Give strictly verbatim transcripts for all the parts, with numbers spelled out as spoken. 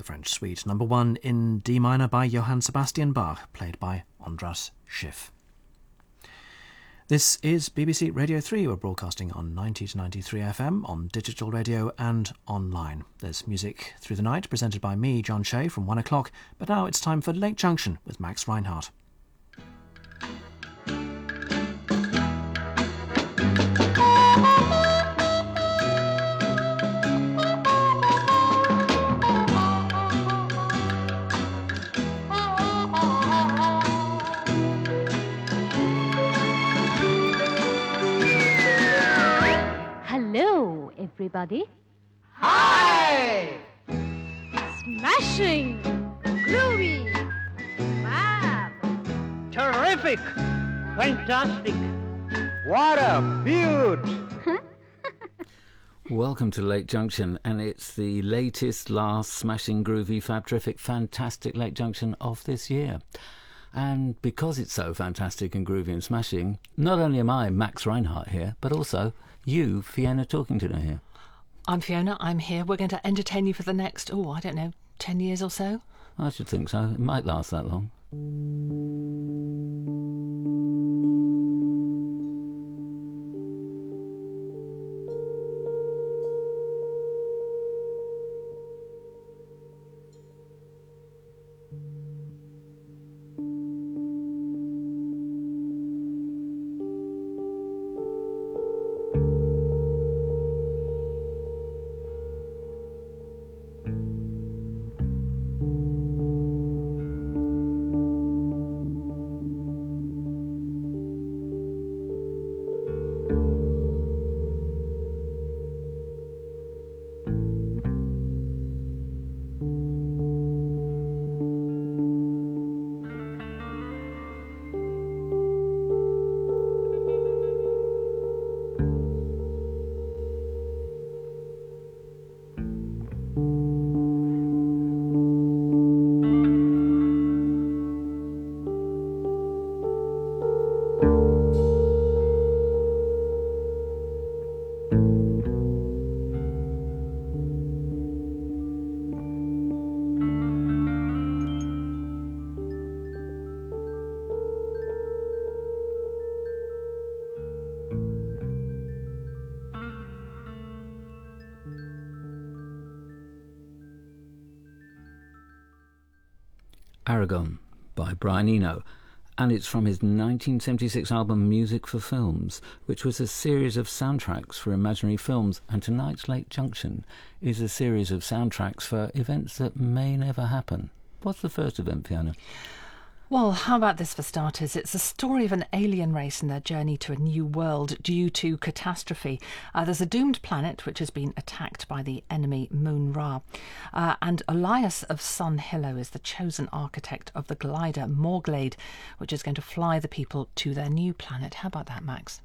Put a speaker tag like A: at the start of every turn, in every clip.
A: French Suite number one in D minor by Johann Sebastian Bach, played by Andras Schiff. This is B B C Radio three. We're broadcasting on ninety to ninety-three F M, on digital radio and online. There's music through the night, presented by me, John Shea, from one o'clock. But now it's time for Lake Junction with Max Reinhardt.
B: Hello, everybody.
C: Hi!
B: Smashing! Groovy! Fab!
C: Terrific! Fantastic! What a beaut!
D: Welcome to Lake Junction, and it's the latest, last, smashing, groovy, fab, terrific, fantastic Lake Junction of this year. And because it's so fantastic and groovy and smashing, not only am I, Max Reinhardt, here, but also you, Fiona Talkington, are here.
E: I'm Fiona, I'm here. We're going to entertain you for the next, oh, I don't know, ten years or so?
D: I should think so. It might last that long. Aragon by Brian Eno, and it's from his nineteen seventy-six album Music for Films, which was a series of soundtracks for imaginary films, and tonight's Lake Junction is a series of soundtracks for events that may never happen. What's the first event, Fiona?
E: Well, how about this for starters? It's the story of an alien race and their journey to a new world due to catastrophe. Uh, there's a doomed planet which has been attacked by the enemy Moon Ra. Uh, and Elias of Sun Hillow is the chosen architect of the glider Morglade, which is going to fly the people to their new planet. How about that, Max?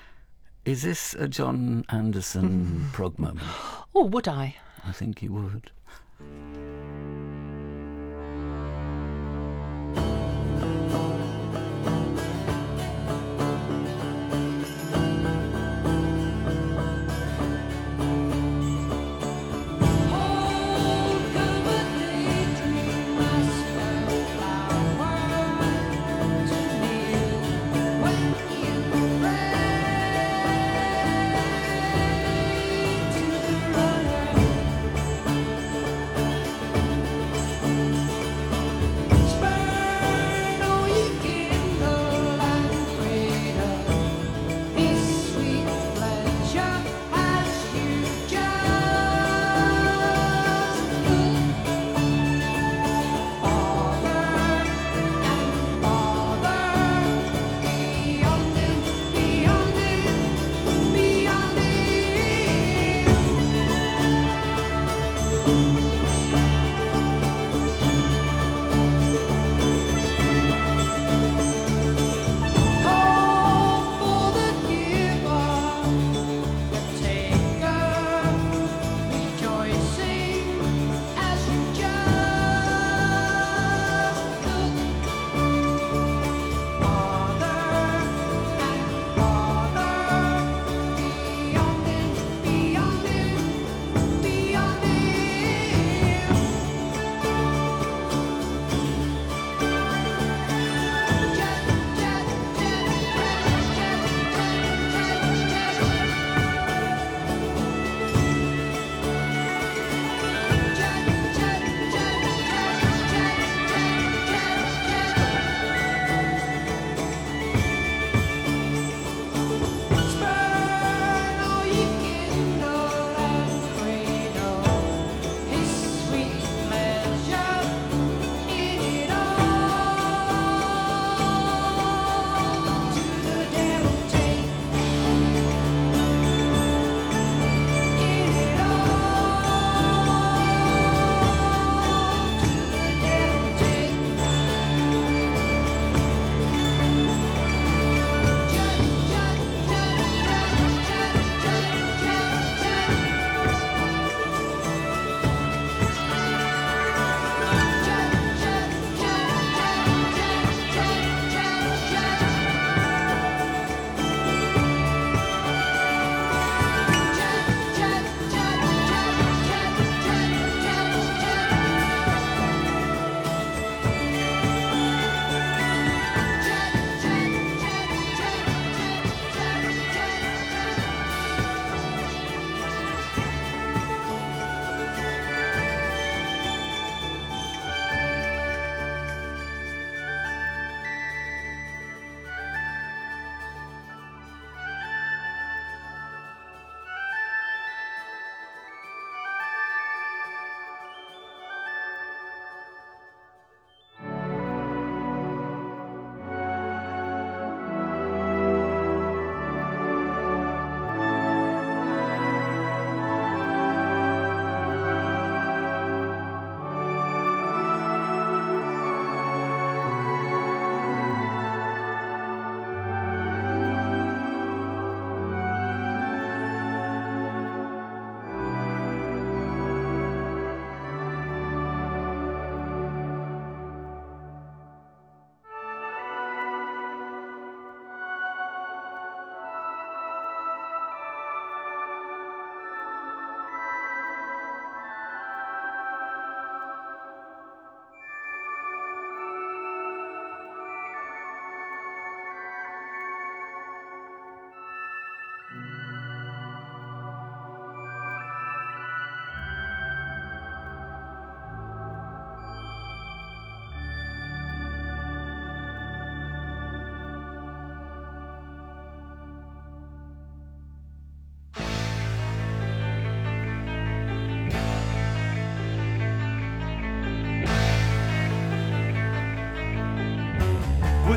D: Is this a John Anderson prog moment?
E: Oh, would I?
D: I think you would.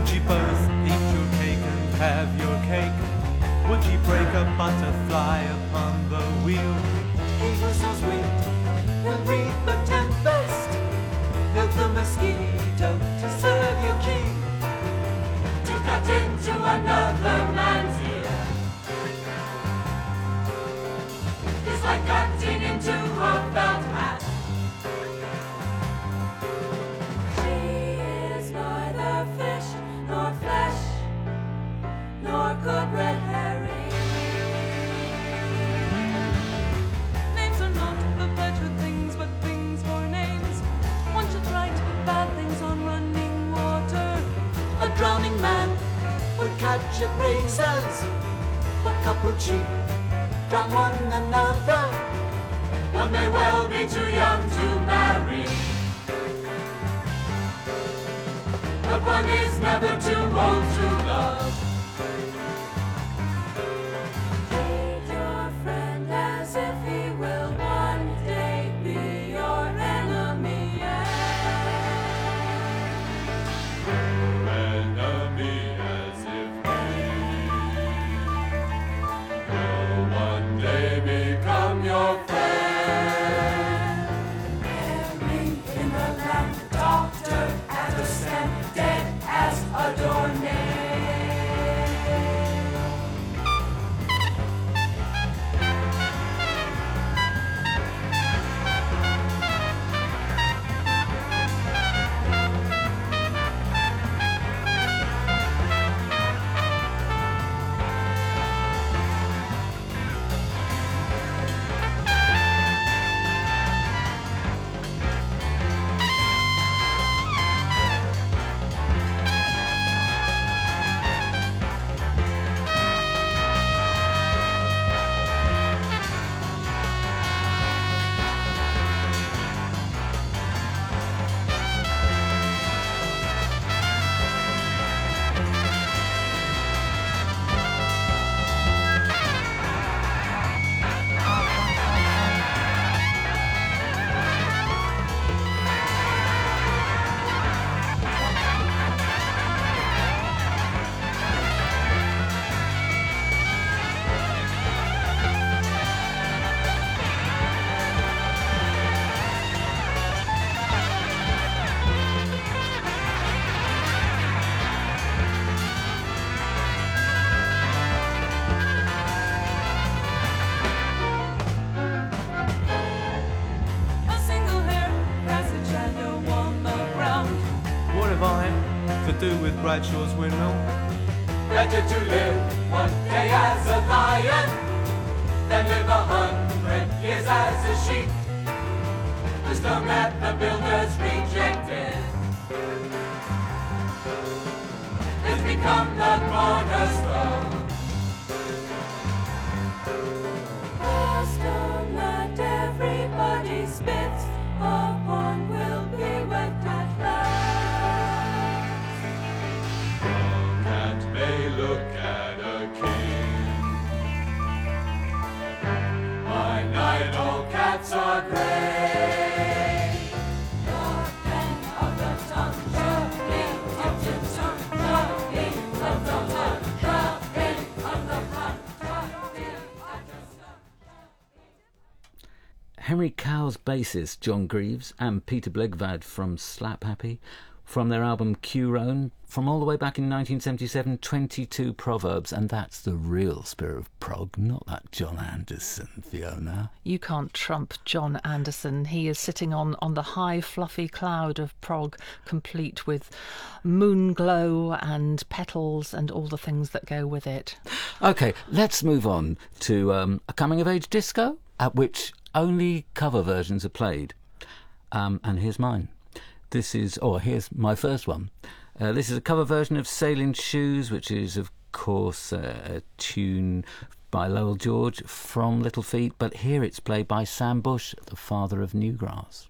F: Would ye both eat your cake and have your cake? Would ye break a butterfly upon the wheel?
G: He was so sweet, he'll breathe the tempest, milk the mosquito to serve you key. To cut into another man's ear is like cutting into a felt hat. She is neither fish nor flesh, nor good red herring.
H: Names are not the better things, but things for names. One should write bad things on running water.
G: A drowning man would catch at breezes, but couple cheap drown one another. One may well be too young to marry, but one is never too old to love. Hate your friend as if he will one day be your enemy.
F: Enemy as if he will one day become your friend.
G: Herring in the land, Doctor Addison, dead as a doornail.
H: A single hair casts a shadow on the ground.
F: What have I to do with Bradshaw's windmill?
G: Better to live one day as a lion than live a hundred years as a sheep. The stone that the builders rejected has become the cornerstone. The stone that everybody spits upon will be wet at last.
F: Cat may look at a king.
G: By night all cats are grey. The pen of the tongue, the pen of the tongue, the pen of the tongue, the pen of the tongue, the pen of the tongue.
D: Henry Cow's bassist John Greaves and Peter Blegvad from Slap Happy, from their album Q-Rone, from all the way back in nineteen seventy-seven, twenty-two Proverbs, and that's the real spirit of prog, not that John Anderson, Fiona.
E: You can't trump John Anderson. He is sitting on, on the high, fluffy cloud of prog, complete with moon glow and petals and all the things that go with it.
D: OK, let's move on to um, a coming-of-age disco, at which only cover versions are played. Um, and here's mine. This is, oh, here's my first one. Uh, this is a cover version of Sailing Shoes, which is, of course, uh, a tune by Lowell George from Little Feat, but here it's played by Sam Bush, the father of Newgrass.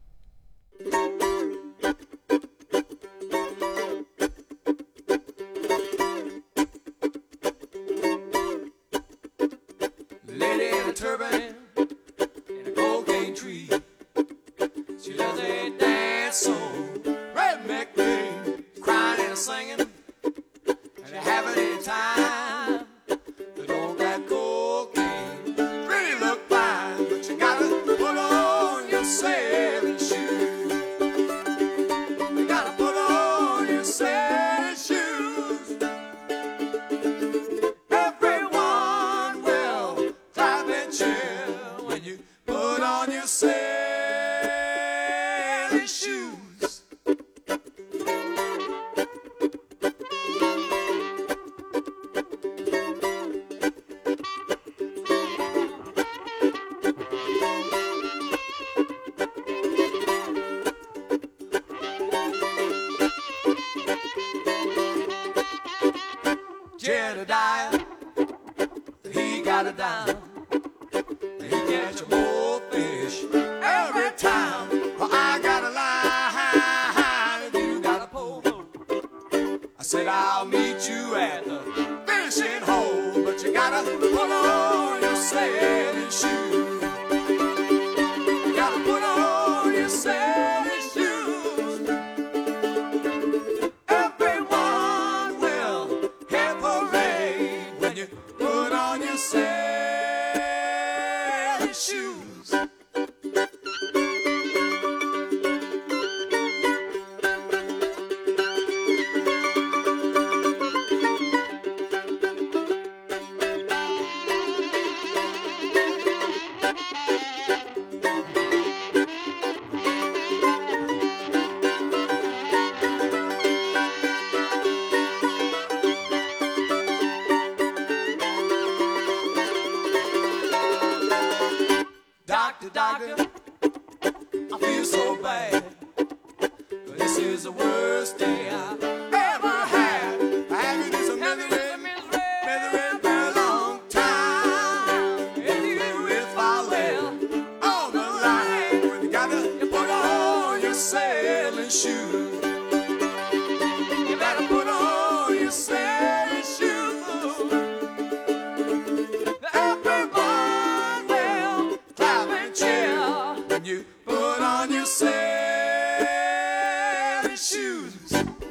G: Lady in a turban in a cocaine tree. She loves a dance song, redneck thing, crying and singing sailing shoes. You gotta put on your sailing shoes. Everyone will clap and cheer when you put on your sailing shoes. Jedediah, he got it down. He catch more fish every time. Well, I got a line, and you got a pole. I said I'll meet you at the fishing hole, but you gotta put on your sailing shoes. You gotta put on your sailing shoes. Everyone will hip hooray when you put on your sailing shoes. Doctor, doctor, I feel so bad. This is the worst day I've ever had. I haven't been so misery, misery for a long time. And you, if I live on the line, you gotta put on your sailing shoes. You better put on your sailing shoes. Everyone will clap and cheer when you put on your sailing shoes.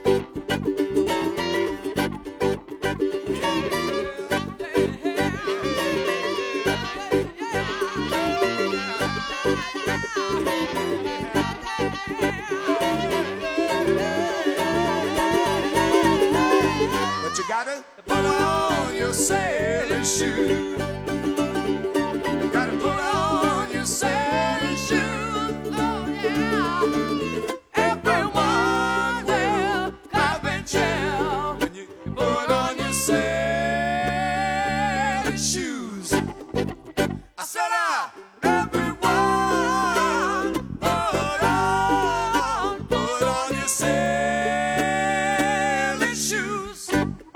G: But you gotta put on your sailing shoes. You gotta put on your sailing shoes. Oh yeah. Everyone will clap and cheer when you put on your sailing shoes. I said, ah, everyone, put on, put on your sailing shoes.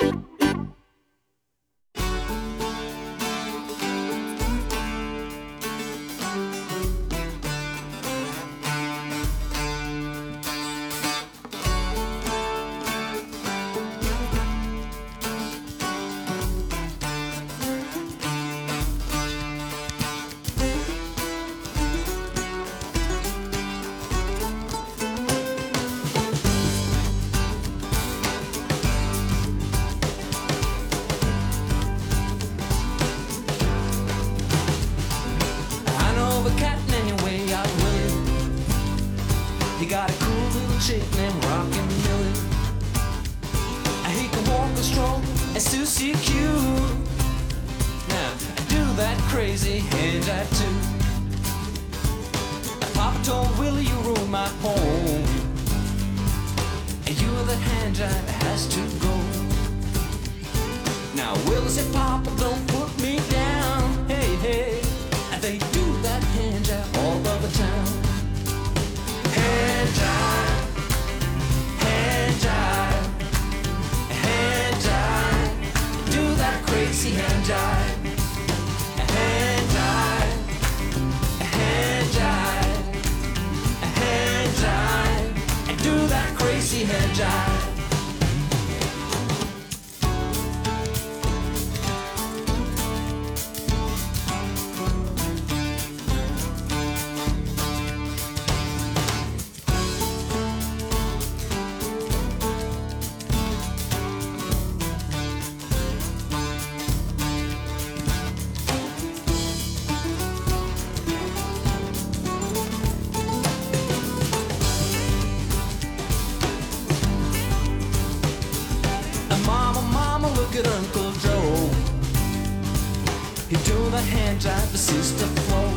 I: I know the cat anyway, I will. He got a cool little chick named Rockin' Millie. He can walk a stroll and Susie Q. Now, do that crazy hand jive too. Papa told Willie you ruined my home, and you are the hand jive that has to go. Now Willie said, Papa, don't put me down. Hey, hey. And they do that hand jive all over town. Hand jive, hand jive, hand jive. Do that crazy hand jive. Hand jive, hand jive, hand jive. And do that crazy hand jive. the hand jive, the sister flow.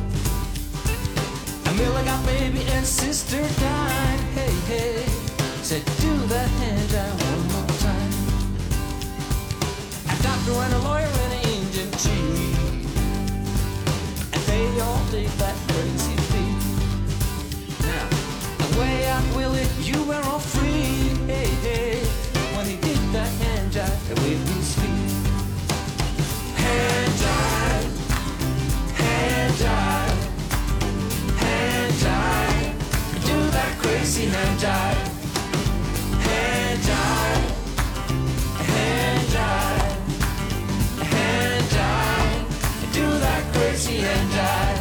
I: Millie got baby and sister died. Hey, hey, said do that hand jive one more time. A doctor and a lawyer and an Indian chief, and they all did that crazy beat. Now, way out Willie, you were all free. Hey, hey, when he did that hand jive with his feet. Hand jive, hand jive. Do that crazy hand jive, hand jive, hand jive, hand jive. Do that crazy hand jive.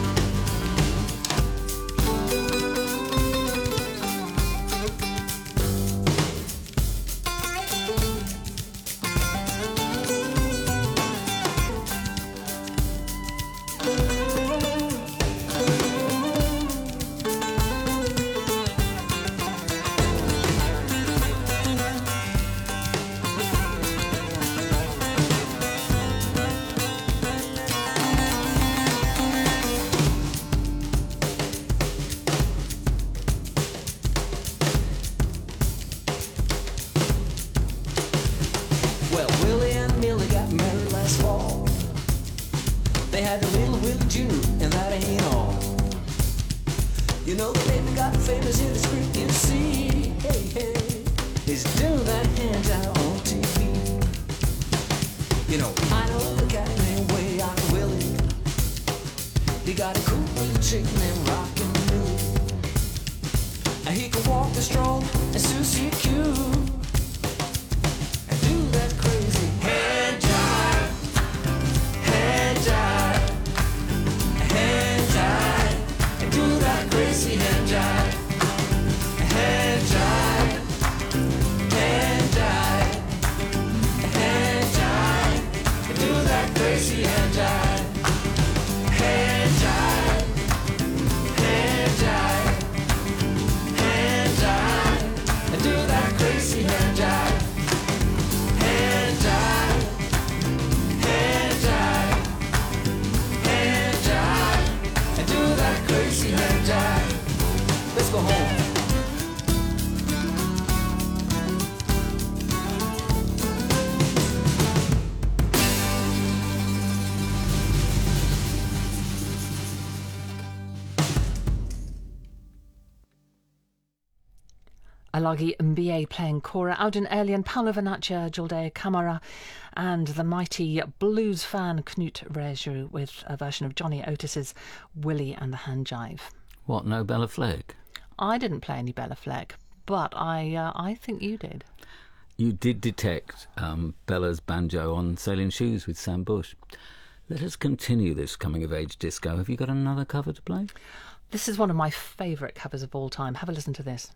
E: Alagi Mbie playing Cora, Audun Alien, Paolo Vernaccia, Jolde Camara, and the mighty blues fan Knut Reju with a version of Johnny Otis's Willie and the Hand Jive.
D: What, no Bella Fleck?
E: I didn't play any Bella Fleck, but I uh, I think you did.
D: You did detect um, Bella's banjo on Sailing Shoes with Sam Bush. Let us continue this coming-of-age disco. Have you got another cover to play?
E: This is one of my favourite covers of all time. Have a listen to this.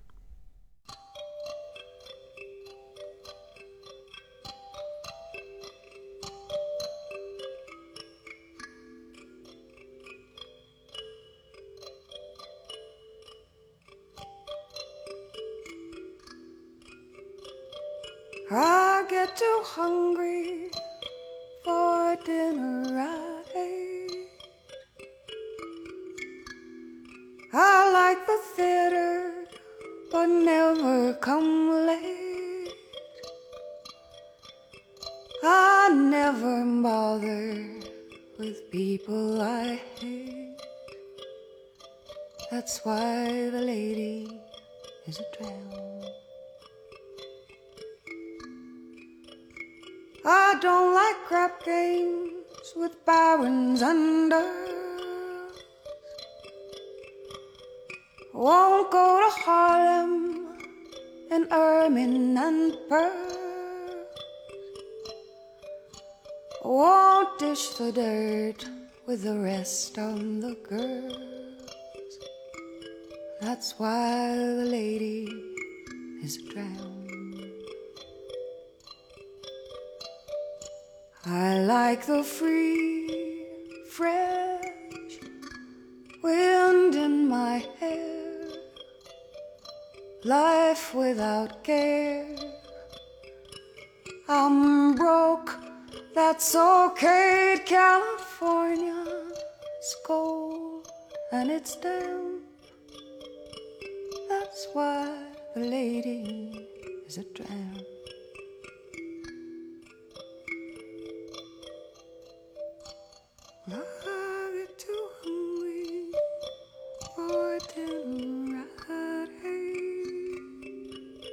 J: I get too hungry for dinner at eight. I like the theater, but never come late. I never bother with people I hate. That's why the lady is a tramp. I don't like crap games with barons under. Won't go to Harlem in ermine and pearls. Won't dish the dirt with the rest of the girls. That's why the lady is a tramp. I like the free, fresh wind in my hair, life without care. I'm broke, That's okay, California. It's cold and it's damp. That's why the lady is a tramp. I get too hungry for dinner at eight.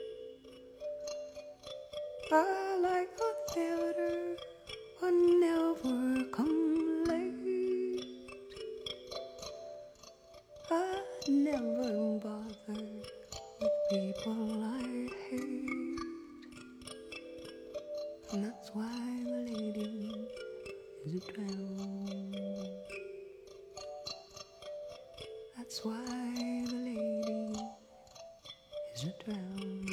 J: I like the theater, but never come late. I never bother with people I hate, and that's why the lady is a tramp. That's why the lady is a tramp.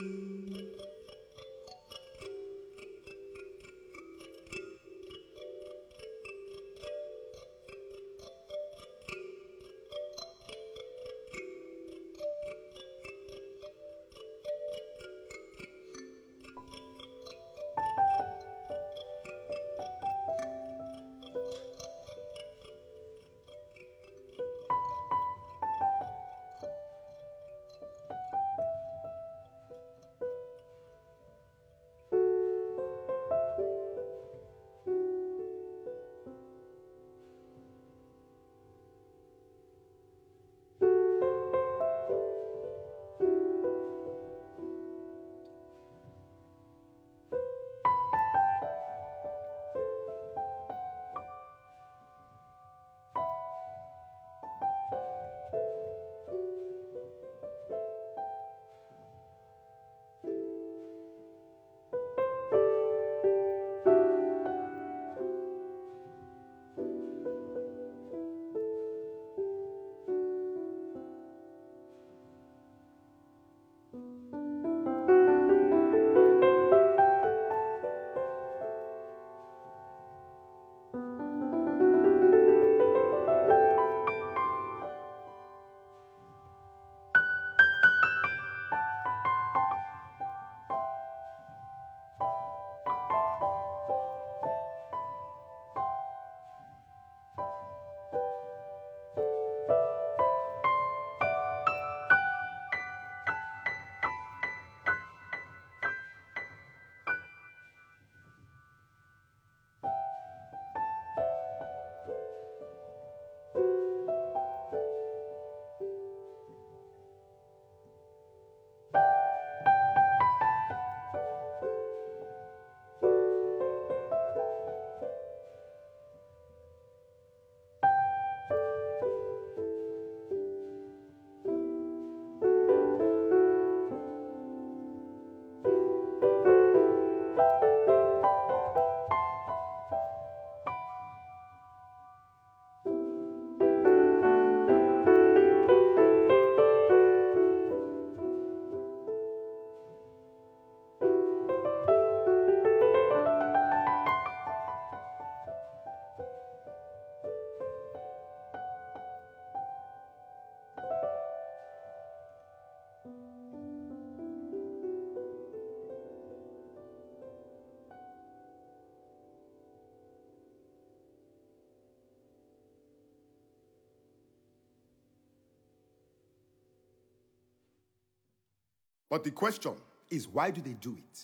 K: But the question is, why do they do it?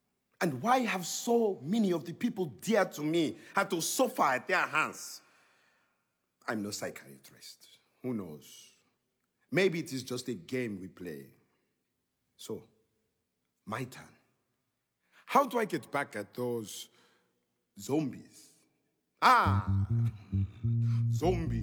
K: And why have so many of the people dear to me had to suffer at their hands? I'm no psychiatrist. Who knows? Maybe it is just a game we play. So, my turn. How do I get back at those zombies? Ah! Zombie.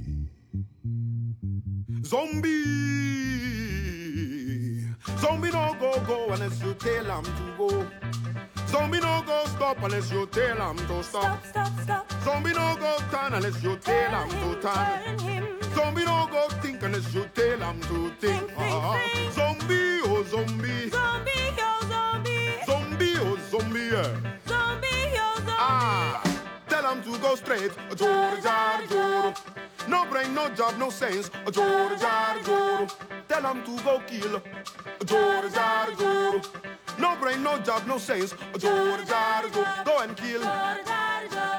K: Zombie! Zombie no go go unless you tell him to go. Zombie no go stop unless you tell him to stop.
G: Stop, stop, stop.
K: Zombie no go turn unless you tell him to turn. Zombie no go think unless you tell him to think.
G: Think, think,
K: Ah,
G: think.
K: zombie, oh zombie.
G: Zombie, yo, zombie.
K: Zombie, oh zombie. Yeah.
G: Zombie, yo, zombie.
K: Ah, tell him to go straight. Joro, jar, joro. No brain, no job, no sense. Joro, jar, joro. Tell him to go kill. Joro, jar, joro. No brain, no job, no sense. Joro, jar, joro. Go and kill.
G: Joro, jar, joro.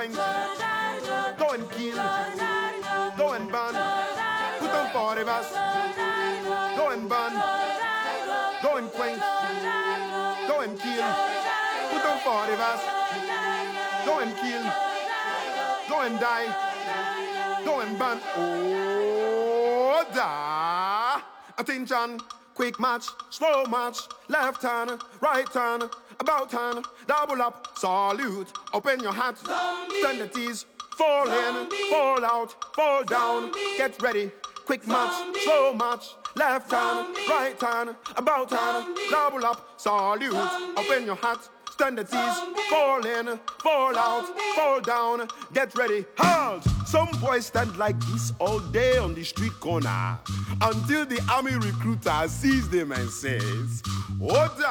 K: quench, go and kill, go and burn, put on for rivers, go and burn, go and quench, go and kill, put on for rivers, go and kill, go and die, go and burn. Oh, da! Attention, quick march, slow march, left turn, right turn, about turn, double up, salute, open your hat, stand at ease, fall in, fall out, fall down, get ready, quick march, slow march, left turn, right turn, about turn, double up, salute, open your hat, stand at ease, fall in, fall out, fall down, get ready, halt! Some boys stand like this all day on the street corner until the army recruiter sees them and says, Order!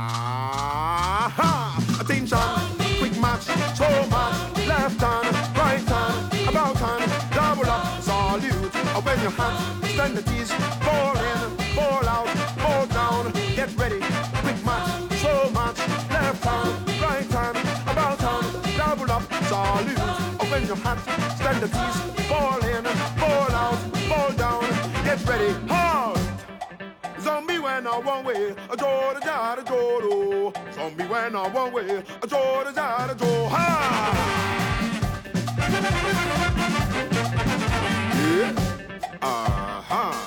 K: Ha! Attention! Quick march, slow march, left turn, right turn, about turn, double up, salute, open your hands, stand at ease, fall in, fall out, fall down, get ready, quick march, slow march, left turn, right turn, about turn, double up, salute, open your hands, stand at ease, fall in, fall out, fall down, get ready, halt! Zombie went on one way, a door to da da door. Zombie went on one way, a door to da da door. Ha! Yeah. Uh-huh.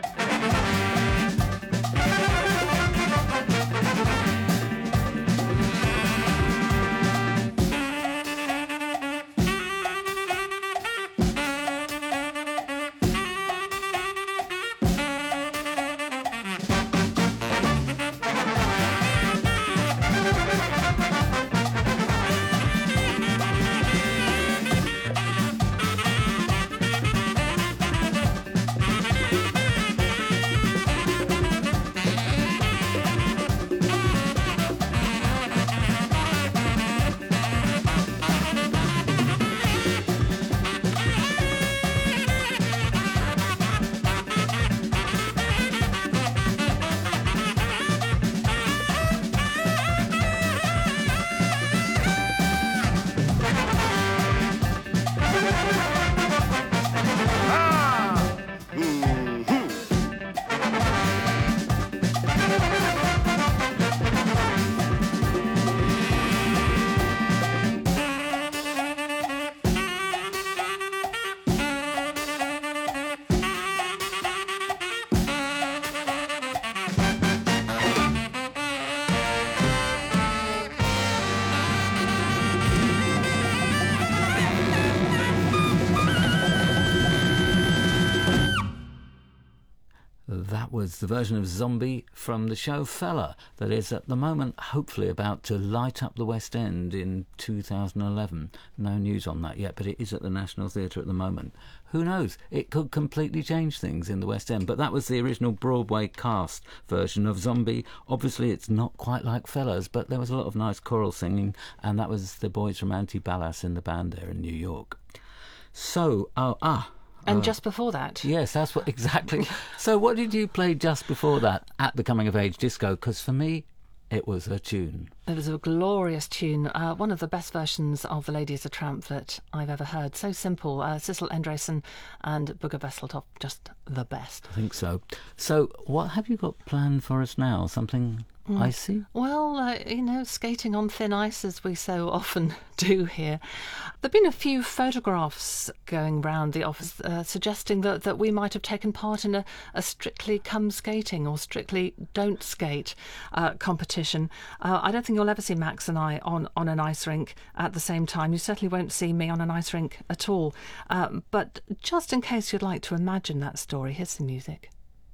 D: That was the version of Zombie from the show Fella that is at the moment hopefully about to light up the West End in two thousand eleven. No news on that yet, but it is at the National Theatre at the moment. Who knows? It could completely change things in the West End, but that was the original Broadway cast version of Zombie. Obviously it's not quite like Fella's, but there was a lot of nice choral singing, and that was the boys from Anti-Ballas in the band there in New York. So, oh, ah...
E: And
D: uh,
E: just before that?
D: Yes, that's what exactly. So what did you play just before that at the Coming of Age Disco? Because for me, it was a tune.
E: It was a glorious tune, uh, one of the best versions of The Lady is a Tramp that I've ever heard. So simple. Uh, Sissel Endresen and Bugger Vesseltoft, just the best.
D: I think so. So what have you got planned for us now? Something mm. icy?
E: Well, uh, you know, skating on thin ice as we so often do here. There have been a few photographs going round the office uh, suggesting that, that we might have taken part in a, a Strictly Come Skating or Strictly Don't Skate uh, competition. Uh, I don't think you'll ever see Max and I on, on an ice rink at the same time. You certainly won't see me on an ice rink at all. Um, but just in case you'd like to imagine that story, here's the music.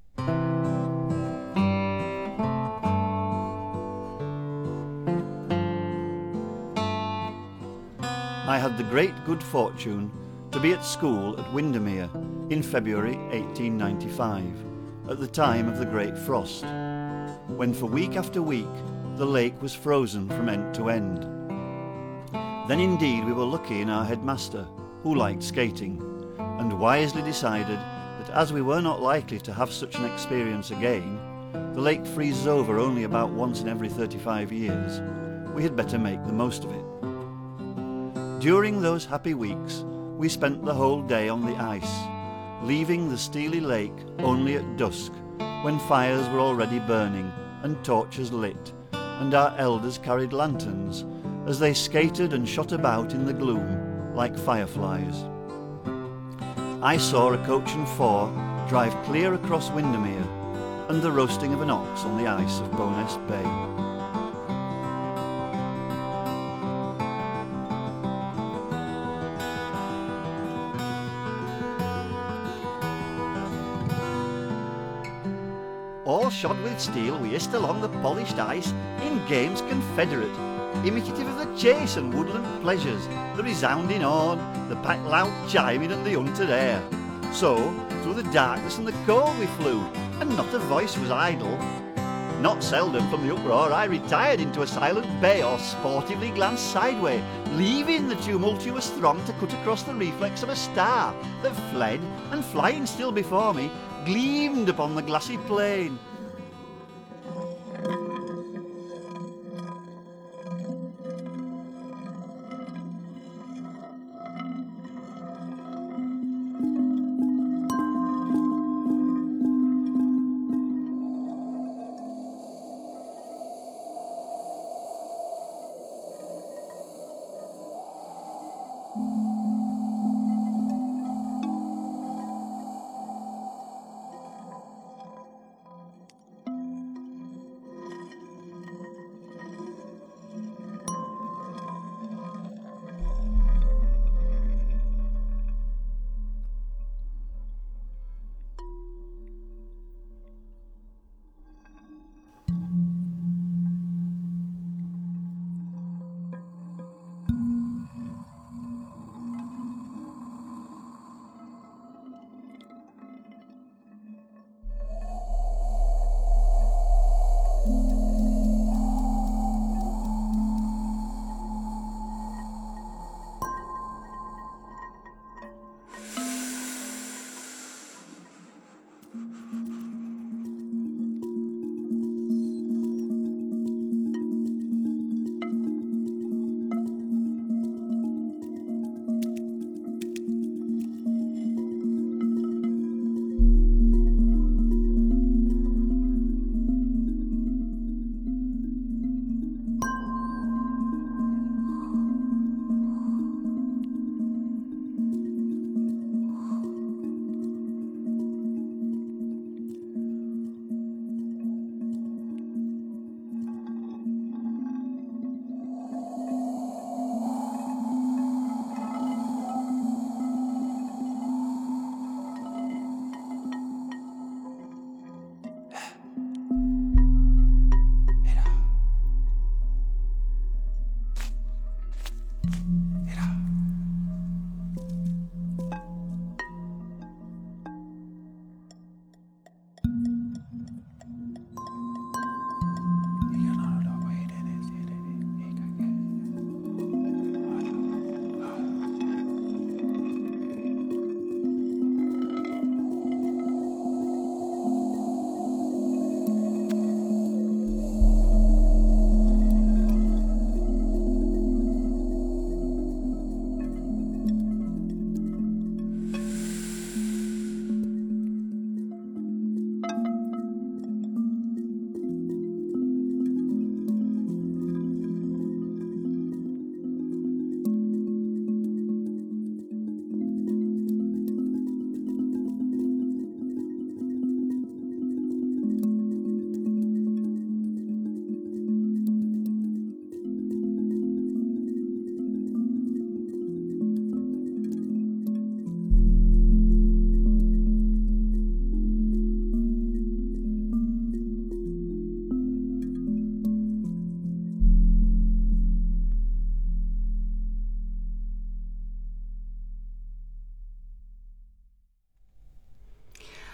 L: I had the great good fortune to be at school at Windermere in February eighteen ninety-five, at the time of the Great Frost, when for week after week the lake was frozen from end to end. Then indeed we were lucky in our headmaster, who liked skating, and wisely decided that as we were not likely to have such an experience again, the lake freezes over only about once in every thirty-five years, we had better make the most of it. During those happy weeks, we spent the whole day on the ice, leaving the steely lake only at dusk, when fires were already burning and torches lit, and our elders carried lanterns as they skated and shot about in the gloom like fireflies. I saw a coach and four drive clear across Windermere, and the roasting of an ox on the ice of Bowness Bay. All shod with steel, we hissed along the polished ice in games confederate, imitative of the chase and woodland pleasures, the resounding horn, the pack loud chiming and the hunted air. So, through the darkness and the cold we flew, and not a voice was idle. Not seldom from the uproar I retired into a silent bay or sportively glanced sideway, leaving the tumultuous throng to cut across the reflex of a star that fled and, flying still before me, gleamed upon the glassy plain.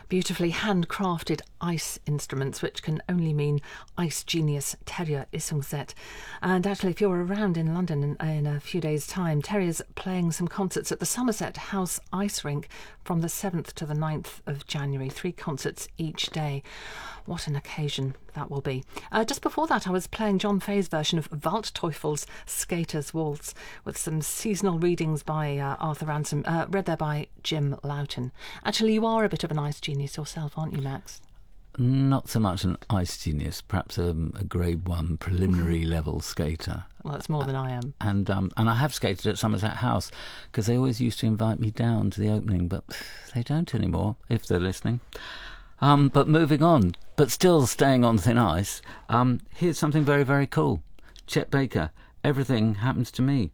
E: Beautifully handcrafted ice instruments, which can only mean ice genius Terje Isungset. And actually, if you're around in London in, in a few days' time, Terje's playing some concerts at the Somerset House Ice Rink from the seventh to the ninth of January. Three concerts each day. What an occasion that will be. Uh, just before that, I was playing John Fay's version of Waldteufel's Skater's Waltz with some seasonal readings by uh, Arthur Ransom, uh, read there by Jim Loughton. Actually, you are a bit of an ice genius yourself, aren't you, Max?
D: Not so much an ice genius, perhaps a, a grade one preliminary level skater.
E: Well, that's more than I am.
D: And um, and I have skated at Somerset House because they always used to invite me down to the opening, but they don't anymore, if they're listening. Um, but moving on, but still staying on thin ice, um, here's something very, very cool. Chet Baker, Everything Happens to Me.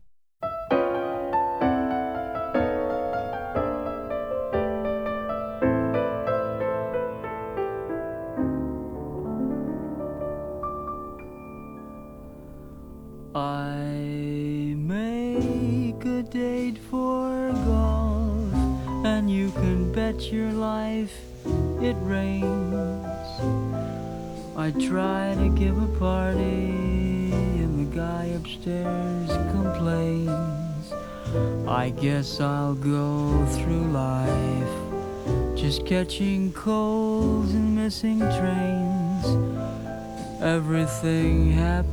M: I make a date for golf, and you can bet your life it rains. I try to give a party, and the guy upstairs complains. I guess I'll go through life just catching colds and missing trains. Everything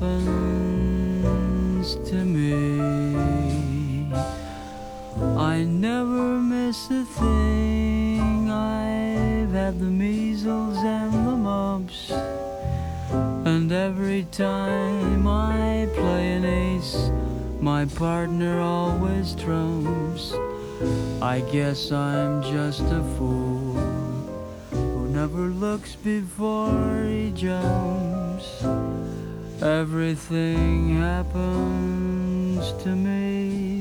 M: happens to me. I never miss a thing. I've had the measles and the mumps, and every time I play an ace, my partner always trumps. I guess I'm just a fool who never looks before he jumps. Everything happens to me.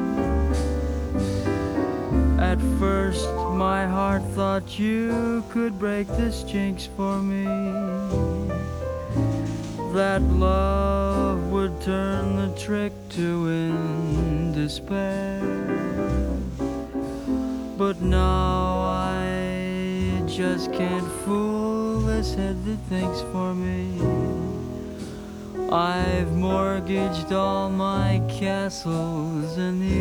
M: At first my heart thought you could break this jinx for me, that love would turn the trick to win despair. But now I just can't fool this head that thinks for me. I've mortgaged all my castles in the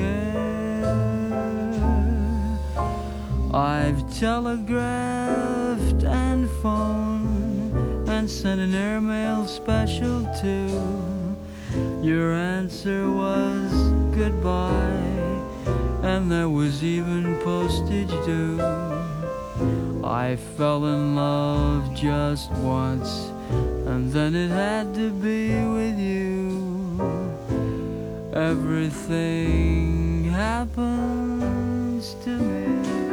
M: air. I've telegraphed and phoned and sent an airmail special too. Your answer was goodbye, and there was even postage due. I fell in love just once, and then it had to be with you. Everything happens to me.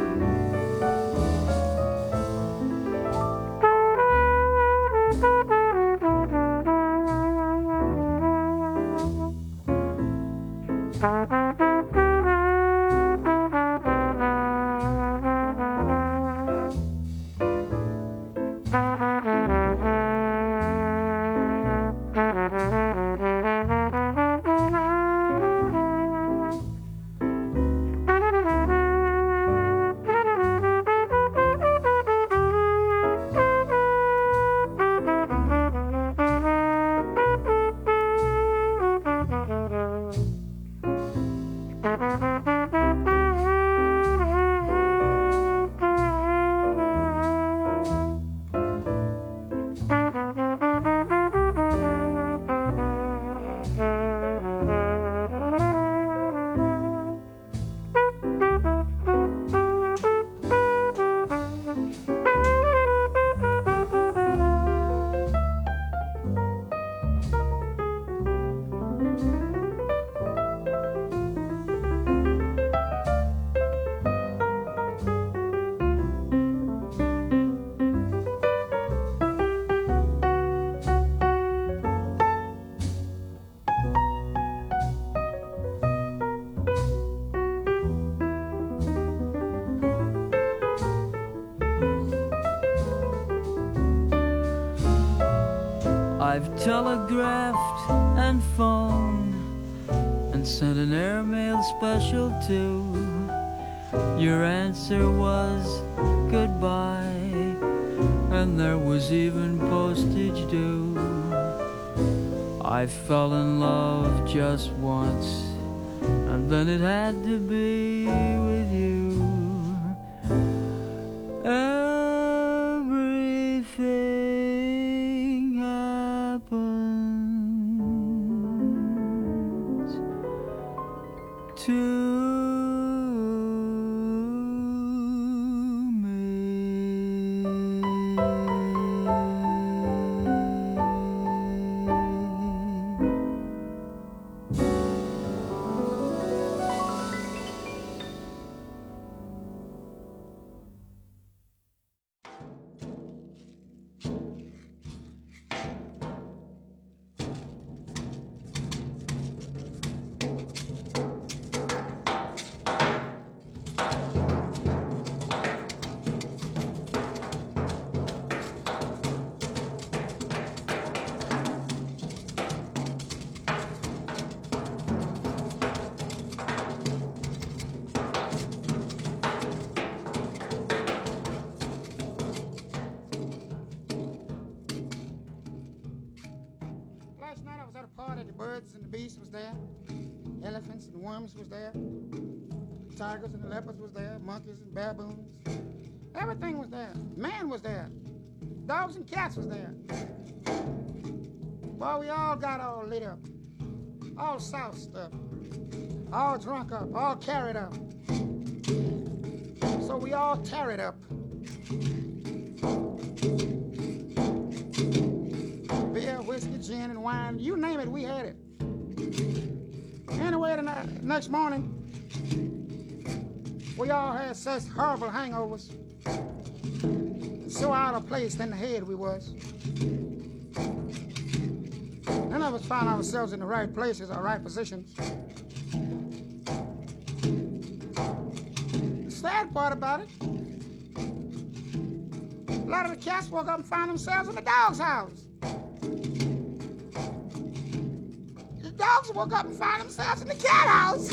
M: I've telegraphed and phoned and sent an airmail special too. Your answer was goodbye, and there was even postage due. I fell in love just once, and then it had to be with you. Everything happens to
N: elephants and worms was there. Tigers and leopards was there. Monkeys and baboons. Everything was there. Man was there. Dogs and cats was there. Boy, we all got all lit up. All soused up. All drunk up. All carried up. So we all tarried up. Beer, whiskey, gin, and wine. You name it, we had it. Anyway, the ne- next morning, we all had such horrible hangovers. So out of place in the head we was. None of us found ourselves in the right places or right positions. The sad part about it, a lot of the cats woke up and found themselves in the dog's house. The dogs woke up and found themselves in the cat house.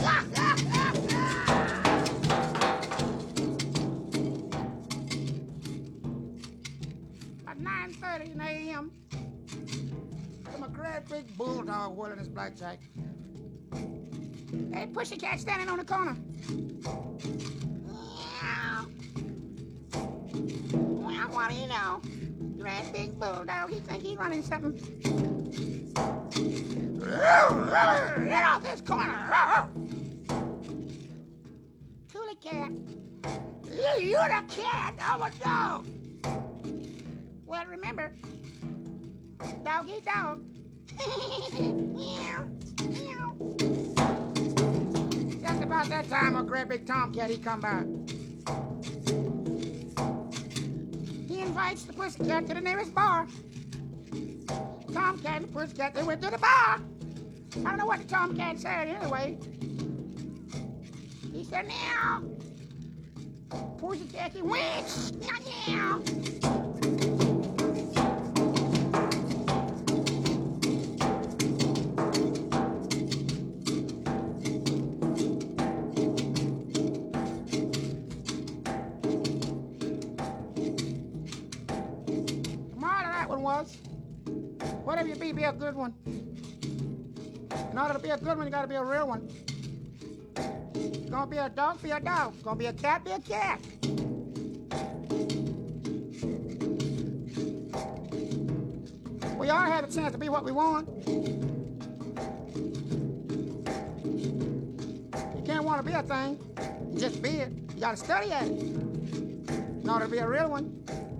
N: At nine thirty a m, from a great big bulldog whirling his blackjack. Hey, pussycat standing on the corner. Meow. Well, what do you know? Great big bulldog, he think he's running something. Get off this corner! Coolie cat. You, you're the cat, I'm a dog. Well, remember, dog eat dog. Meow, meow. Just about that time, a great big tomcat, he come by. He invites the pussycat to the nearest bar. Tomcat and the pussycat, they went to the bar. I don't know what the tomcat said anyway. He said, meow. Pussycat, he went. Meow, meow. Whatever you be, be a good one. In order to be a good one, you gotta be a real one. It's gonna be a dog, be a dog. It's gonna be a cat, be a cat. We all have a chance to be what we want. You can't want to be a thing, just be it. You gotta study at it in order to be a real one.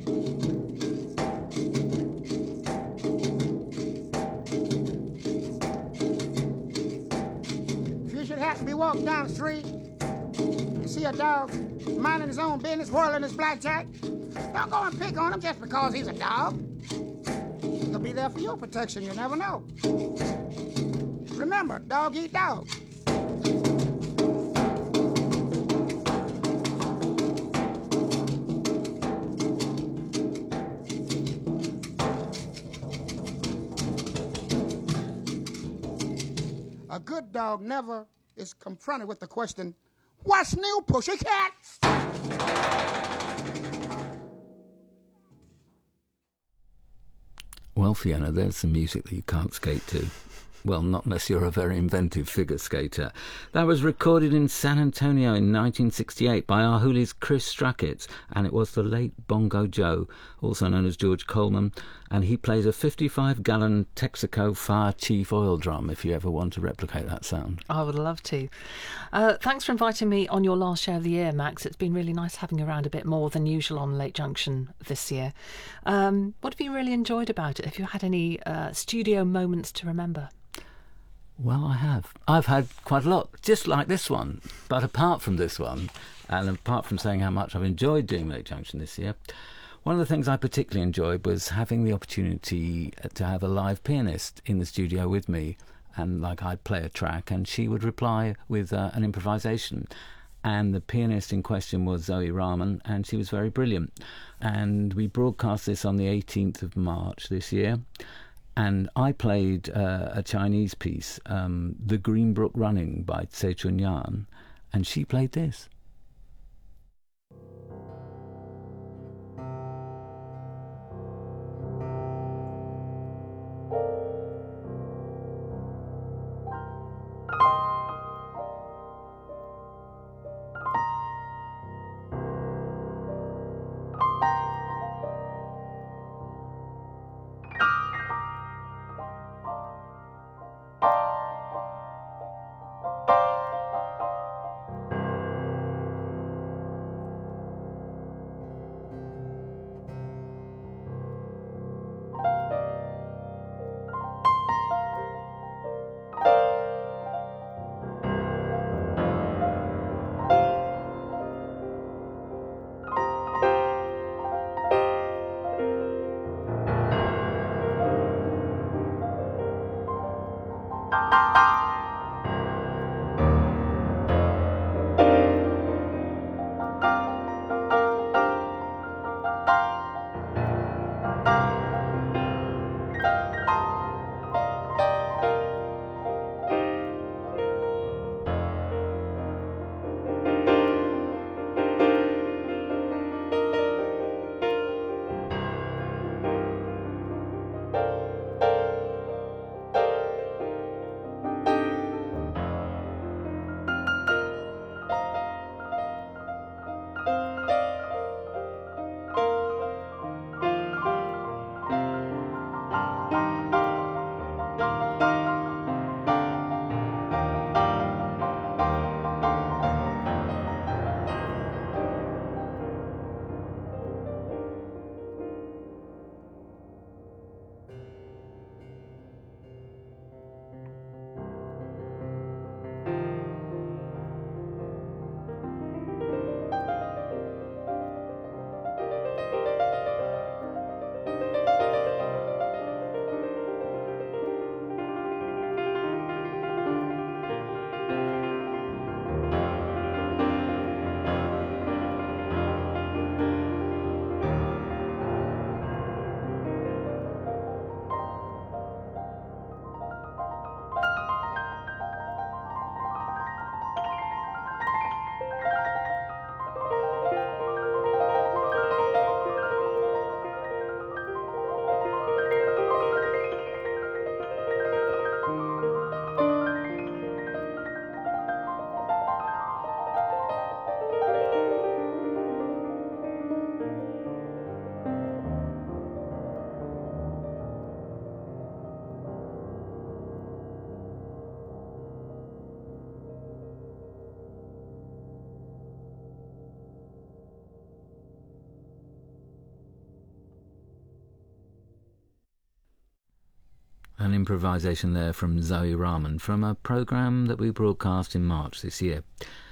N: Happen to be walking down the street and see a dog minding his own business, whirling his blackjack. Don't go and pick on him just because he's a dog. He'll be there for your protection, you never know. Remember, dog eat dog. A good dog never is confronted with the question, What's new, pussycat?
D: Well, Fiona, there's some music that you can't skate to. Well, not unless you're a very inventive figure skater. That was recorded in San Antonio in nineteen sixty-eight by our Hoolies Chris Strackett, and it was the late Bongo Joe, also known as George Coleman, and he plays a fifty-five gallon Texaco Fire Chief oil drum, if you ever want to replicate that sound.
E: I would love to. Uh, thanks for inviting me on your last show of the year, Max. It's been really nice having you around a bit more than usual on Lake Junction this year. Um, what have you really enjoyed about it? Have you had any uh, studio moments to remember?
D: Well, I have. I've had quite a lot, just like this one. But apart from this one, and apart from saying how much I've enjoyed doing Lake Junction this year, one of the things I particularly enjoyed was having the opportunity to have a live pianist in the studio with me. And like I'd play a track and she would reply with uh, an improvisation. And the pianist in question was Zoe Rahman, and she was very brilliant. And we broadcast this on the eighteenth of March this year. And I played uh, a Chinese piece, um, The Greenbrook Running by Tse Chun Yan, and she played this. An improvisation there from Zoe Rahman from a programme that we broadcast in March this year.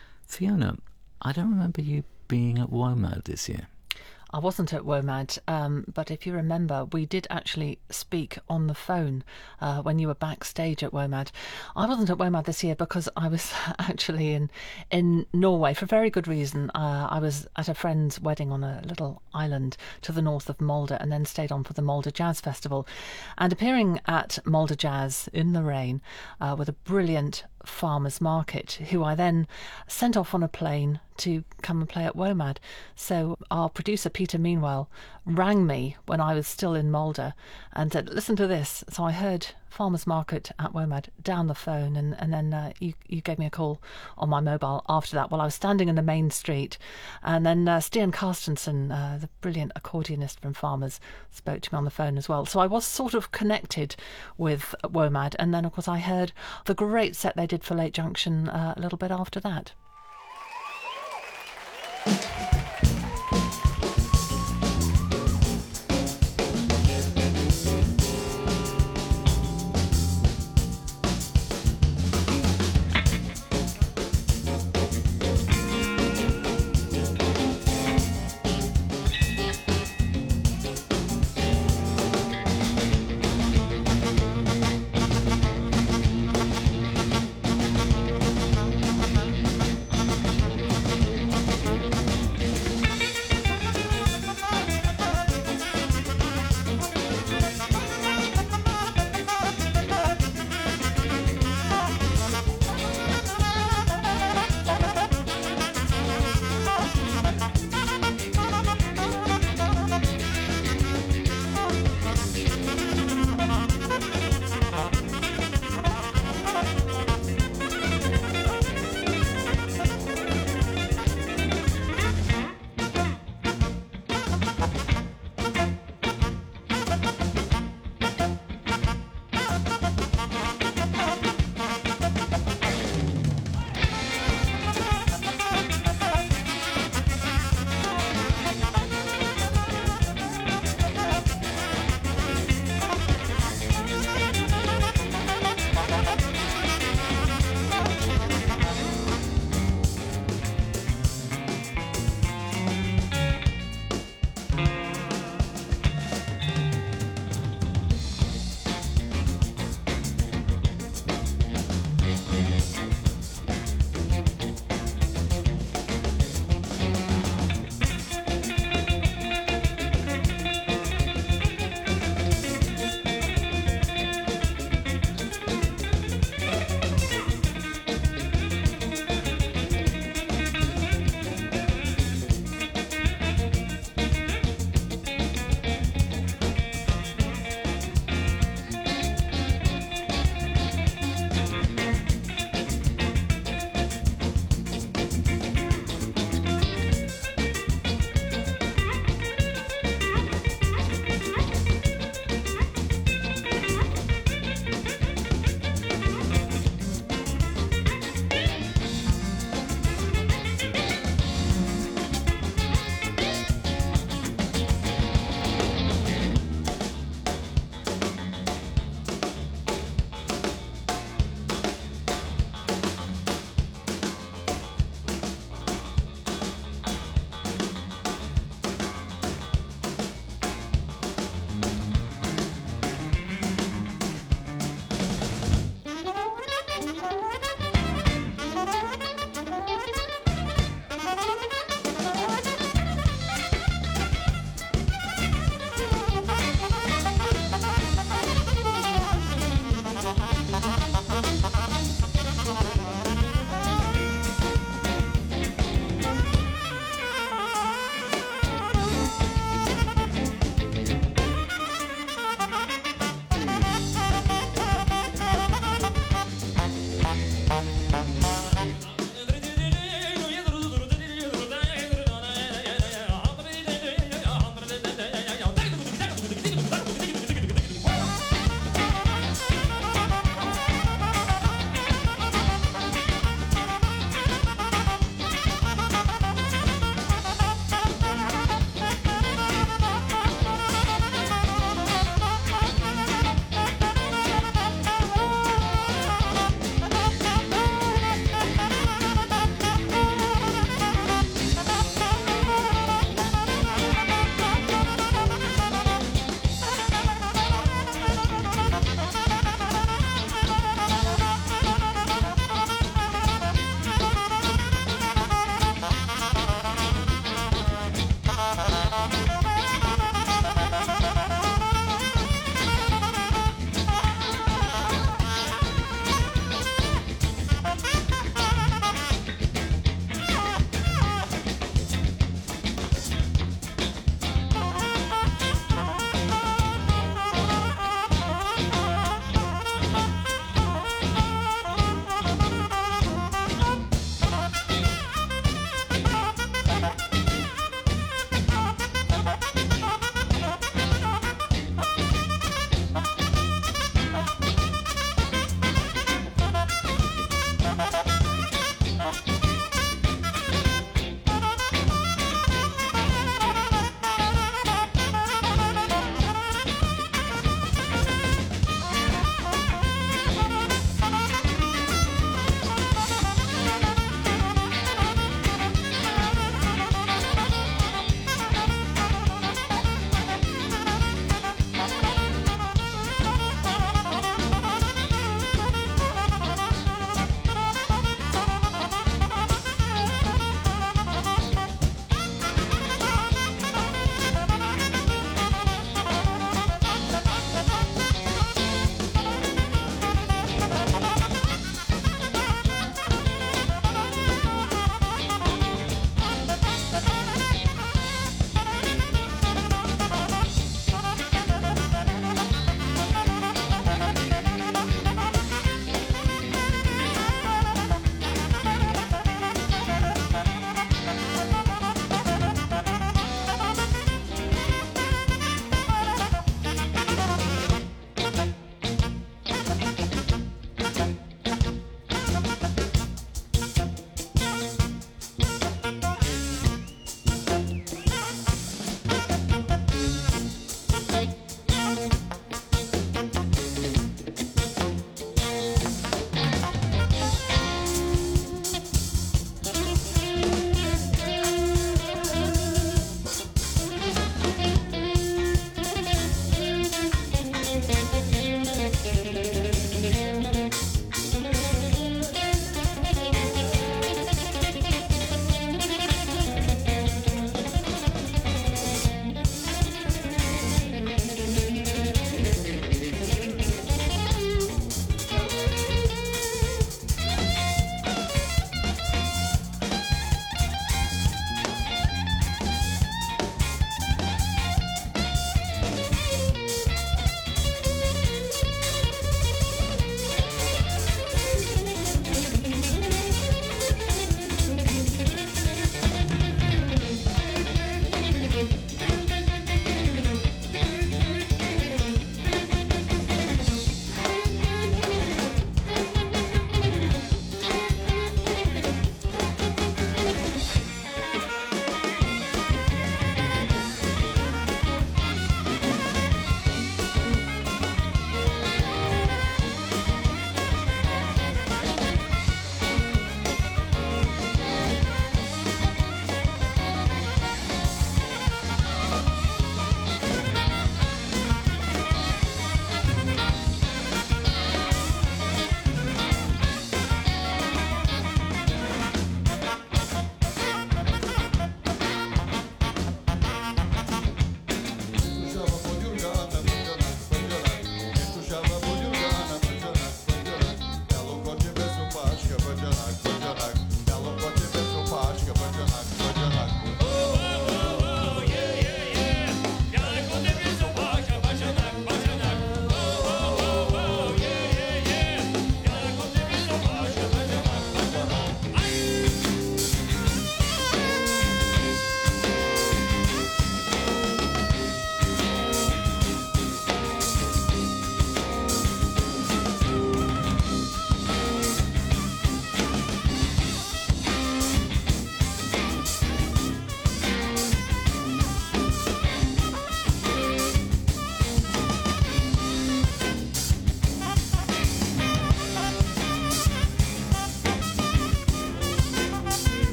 D: Fiona, I don't remember you being at WOMAD this year.
E: I wasn't at WOMAD, um, but if you remember, we did actually speak on the phone uh, when you were backstage at WOMAD. I wasn't at WOMAD this year because I was actually in in Norway for a very good reason. Uh, I was at a friend's wedding on a little island to the north of Molde and then stayed on for the Molde Jazz Festival. And appearing at Molde Jazz in the rain uh, with a brilliant Farmers Market, who I then sent off on a plane to come and play at WOMAD. So our producer, Peter Meanwell, rang me when I was still in Mulder and said, listen to this. So I heard Farmers Market at WOMAD down the phone, and, and then uh, you, you gave me a call on my mobile after that while I was standing in the main street. And then uh, Stian Carstensen, uh, the brilliant accordionist from Farmers, spoke to me on the phone as well. So I was sort of connected with WOMAD. And then, of course, I heard the great set they did for Lake Junction uh, a little bit after that.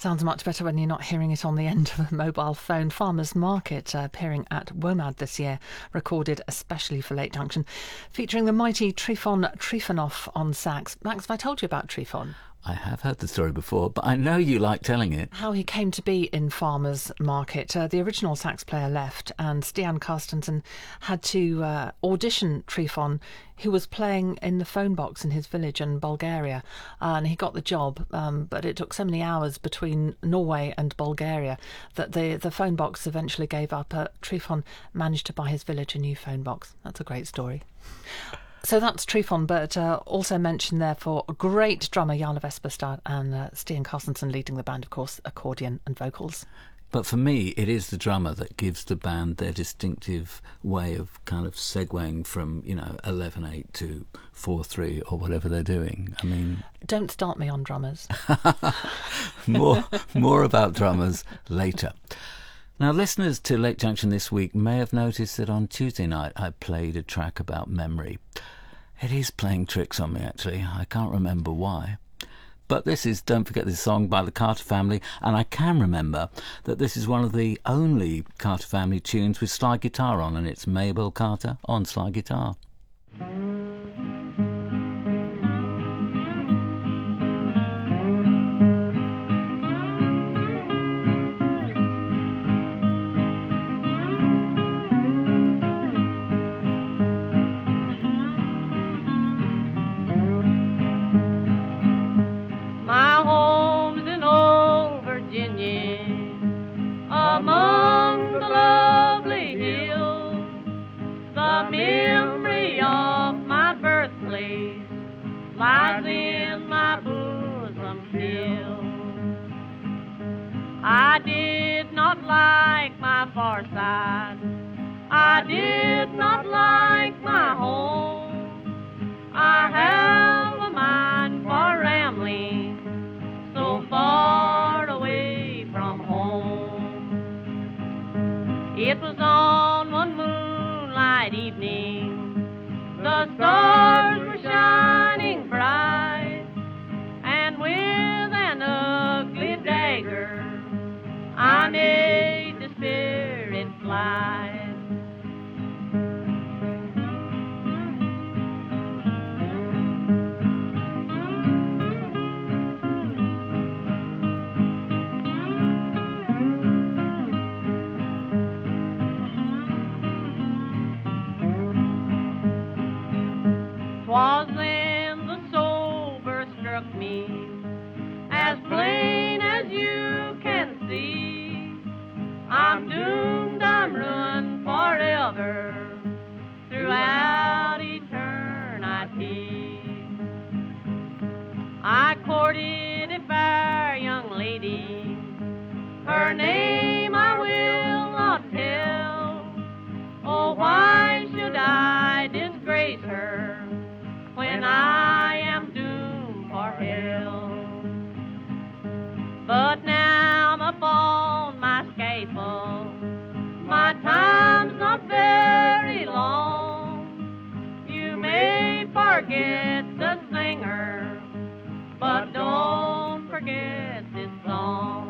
E: Sounds much better when you're not hearing it on the end of a mobile phone. Farmers Market, uh, appearing at WOMAD this year, recorded especially for Late Junction, featuring the mighty Trifon Trifonov on sax. Max, have I told you about Trifon?
D: I have heard the story before, but I know you like telling it.
E: How he came to be in Farmers Market. Uh, the original sax player left, and Stian Carstensen had to uh, audition Trifon, who was playing in the phone box in his village in Bulgaria, uh, and he got the job, um, but it took so many hours between Norway and Bulgaria that the, the phone box eventually gave up. Uh, Trifon managed to buy his village a new phone box. That's a great story. So that's Trifon, but uh, also mentioned there for a great drummer, Jarle Vesperstad, and uh, Stian Carstensen leading the band, of course, accordion and vocals.
D: But for me, it is the drummer that gives the band their distinctive way of kind of segueing from, you know, eleven eight to four three or whatever they're doing. I mean...
E: Don't start me on drummers.
D: more, more about drummers later. Now, listeners to Late Junction this week may have noticed that on Tuesday night I played a track about memory. It is playing tricks on me, actually. I can't remember why. But this is Don't Forget This Song by the Carter Family, and I can remember that this is one of the only Carter Family tunes with slide guitar on, and it's Mabel Carter on slide guitar.
O: Among the lovely hills, the memory of my birthplace lies in my bosom still. I did not like my far side, I did not like my home. I have a mind for rambling so far away from home. It was on one moonlight evening, the stars were shining bright, and with an ugly dagger I made the spirit fly. Was then the sober struck me, as plain as you can see. I'm doomed, I'm ruined forever, throughout eternity. I courted a fair young lady, her name I will not tell. Oh, why should I disgrace her when I am doomed for hell? But now I'm upon my scaffold, my time's not very long. You may forget the singer, but don't forget this song.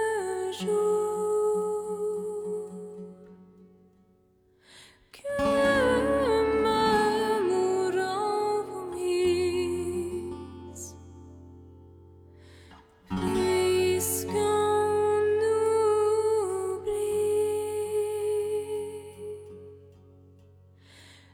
P: Jour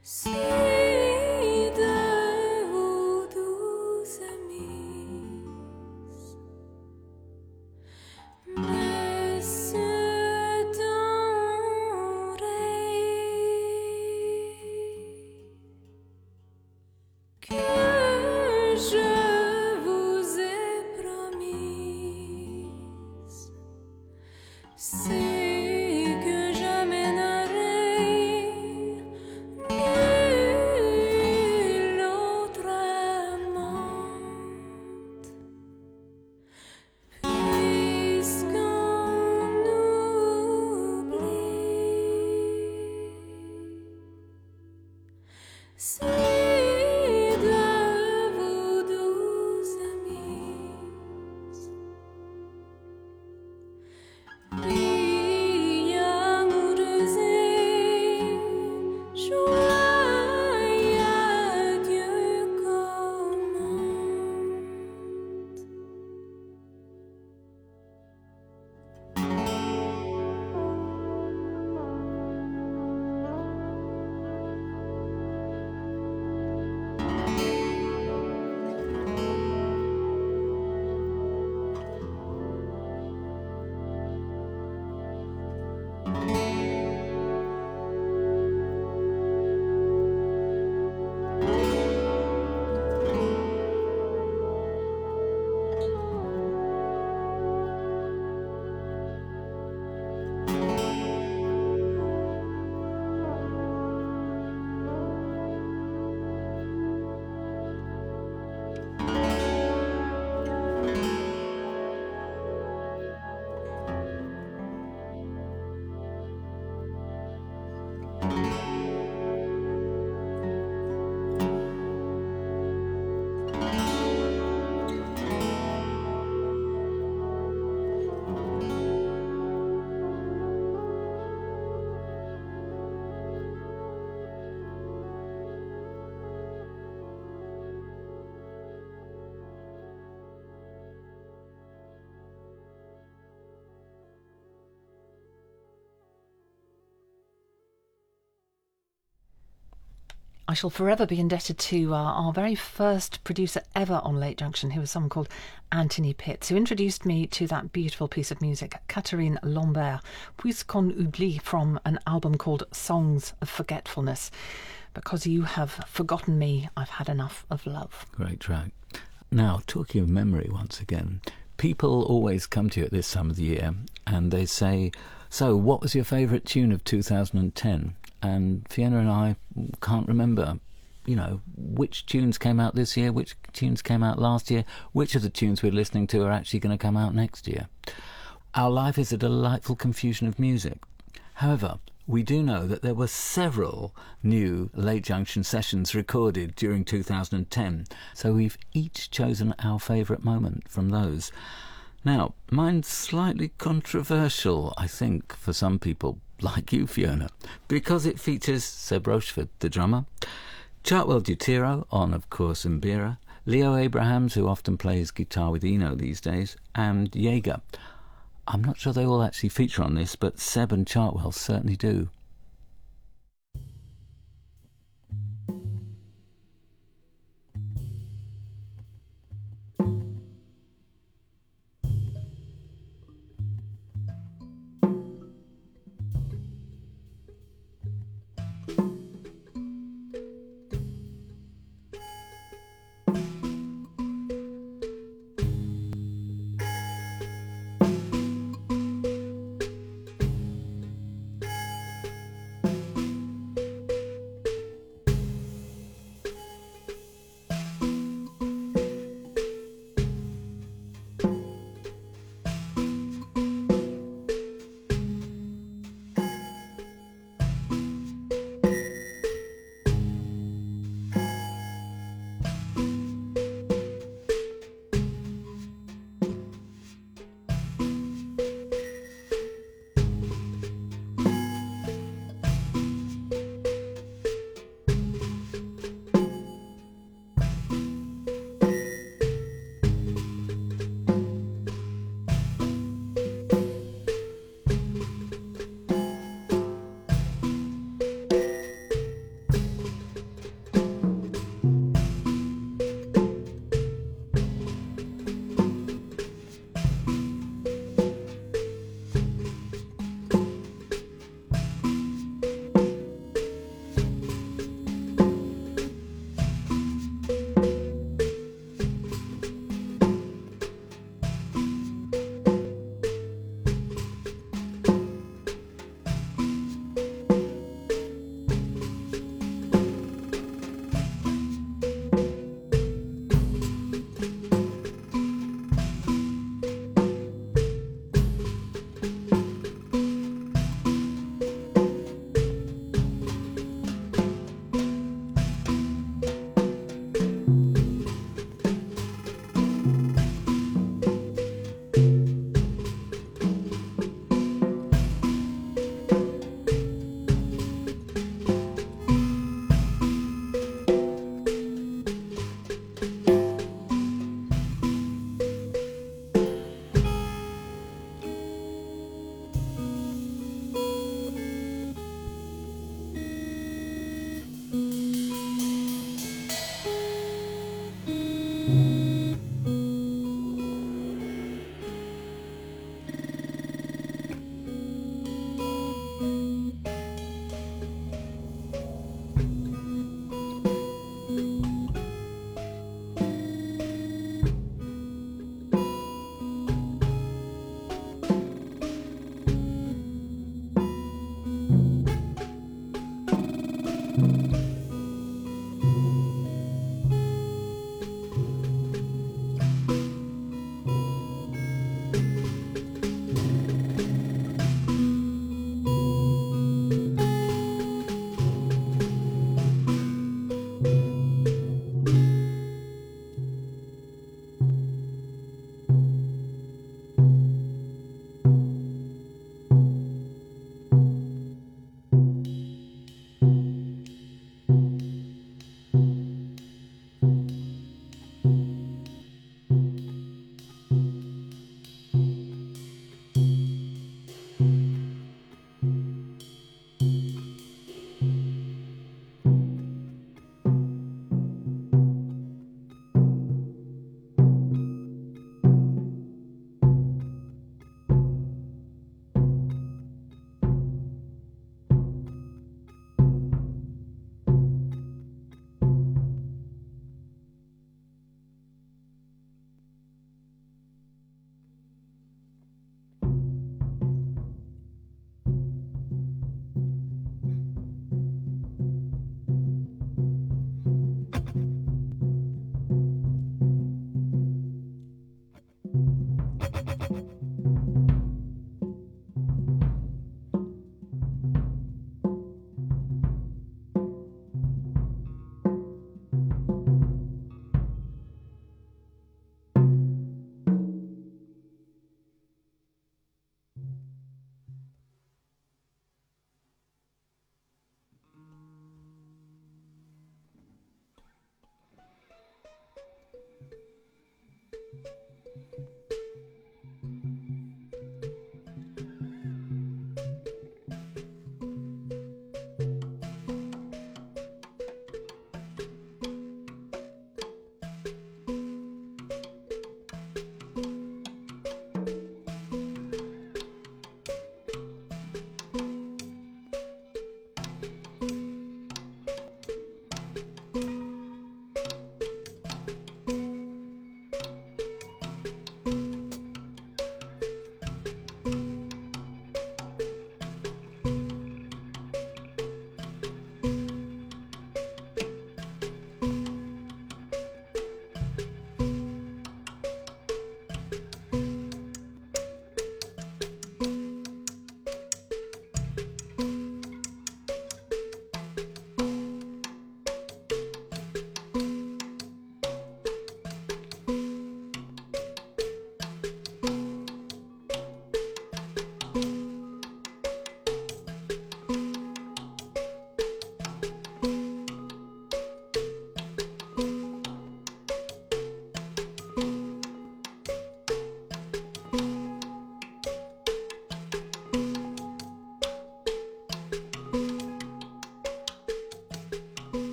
E: I shall forever be indebted to uh, our very first producer ever on Late Junction, who was someone called Anthony Pitts, who introduced me to that beautiful piece of music, Catherine Lambert, Puisqu'on oublie, from an album called Songs of Forgetfulness. Because you have forgotten me, I've had enough of love.
D: Great track. Now, talking of memory once again, people always come to you at this time of the year and they say, so what was your favourite tune of two thousand ten? And Fiona and I can't remember, you know, which tunes came out this year, which tunes came out last year, which of the tunes we're listening to are actually going to come out next year. Our life is a delightful confusion of music. However, we do know that there were several new Late Junction sessions recorded during two thousand ten, so we've each chosen our favourite moment from those. Now, mine's slightly controversial, I think, for some people, like you, Fiona, because it features Seb Rochford, the drummer, Chartwell Dutiro on, of course, Mbira, Leo Abrahams, who often plays guitar with Eno these days, and Jaeger. I'm not sure they all actually feature on this, but Seb and Chartwell certainly do.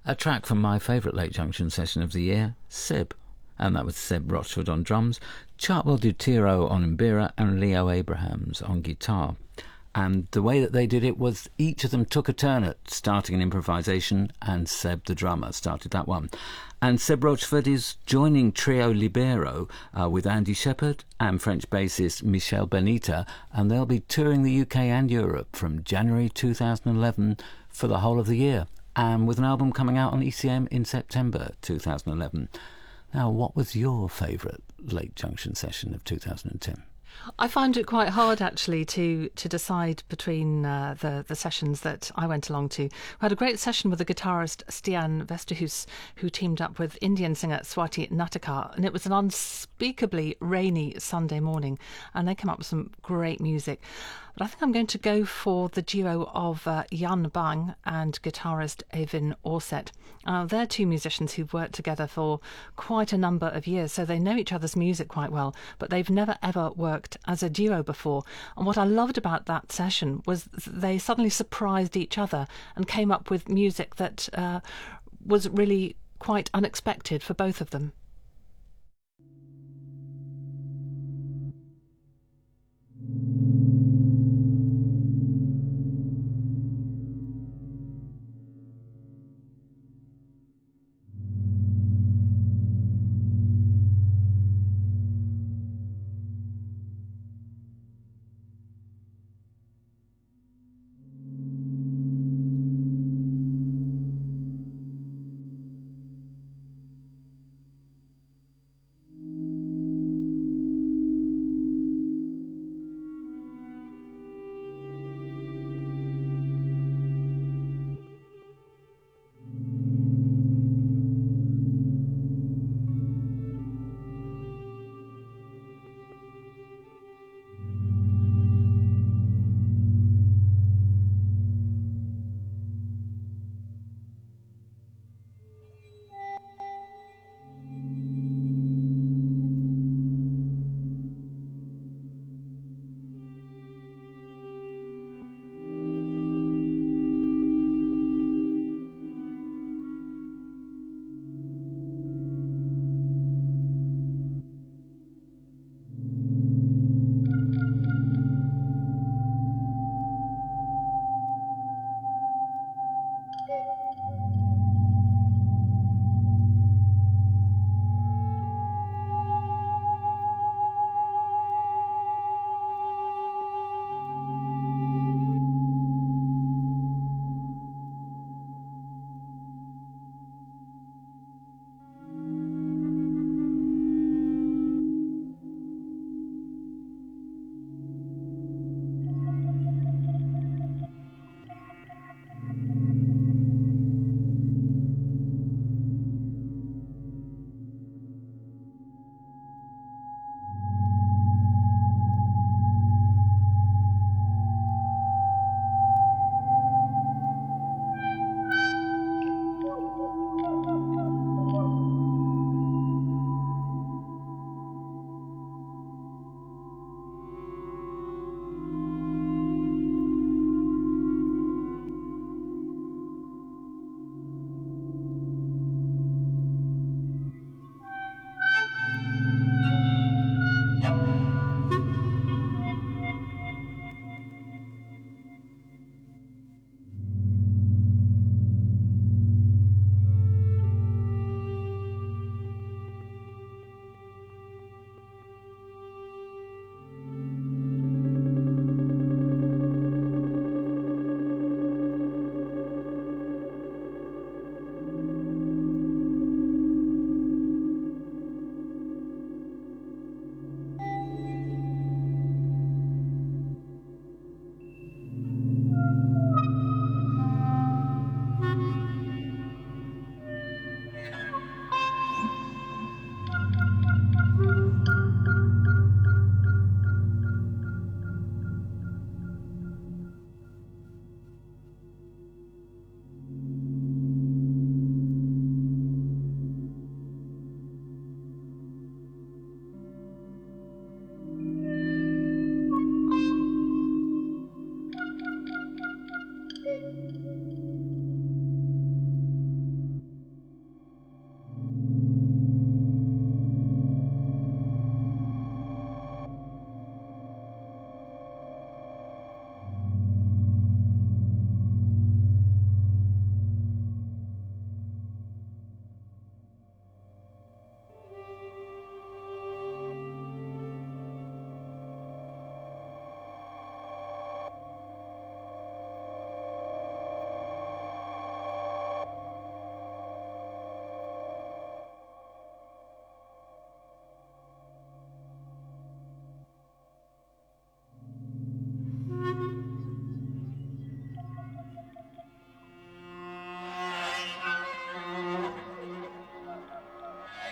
D: A track from my favourite Lake Junction session of the year, Seb. And that was Seb Rochford on drums, Chartwell Dutiro on mbira, and Leo Abrahams on guitar. And the way that they did it was each of them took a turn at starting an improvisation, and Seb, the drummer, started that one. And Seb Rochford is joining Trio Libero uh, with Andy Shepherd and French bassist Michel Benita, and they'll be touring the U K and Europe from January two thousand eleven for the whole of the year, and with an album coming out on E C M in September two thousand eleven. Now, what was your favourite Lake Junction session of two thousand ten?
E: I found it quite hard, actually, to to decide between uh, the, the sessions that I went along to. We had a great session with the guitarist Stian Vesterhus, who teamed up with Indian singer Swati Natakar, and it was an unspeakably rainy Sunday morning, and they came up with some great music. But I think I'm going to go for the duo of uh, Jan Bang and guitarist Evin Orset. Uh, they're two musicians who've worked together for quite a number of years, so they know each other's music quite well, but they've never ever worked as a duo before. And what I loved about that session was they suddenly surprised each other and came up with music that uh, was really quite unexpected for both of them.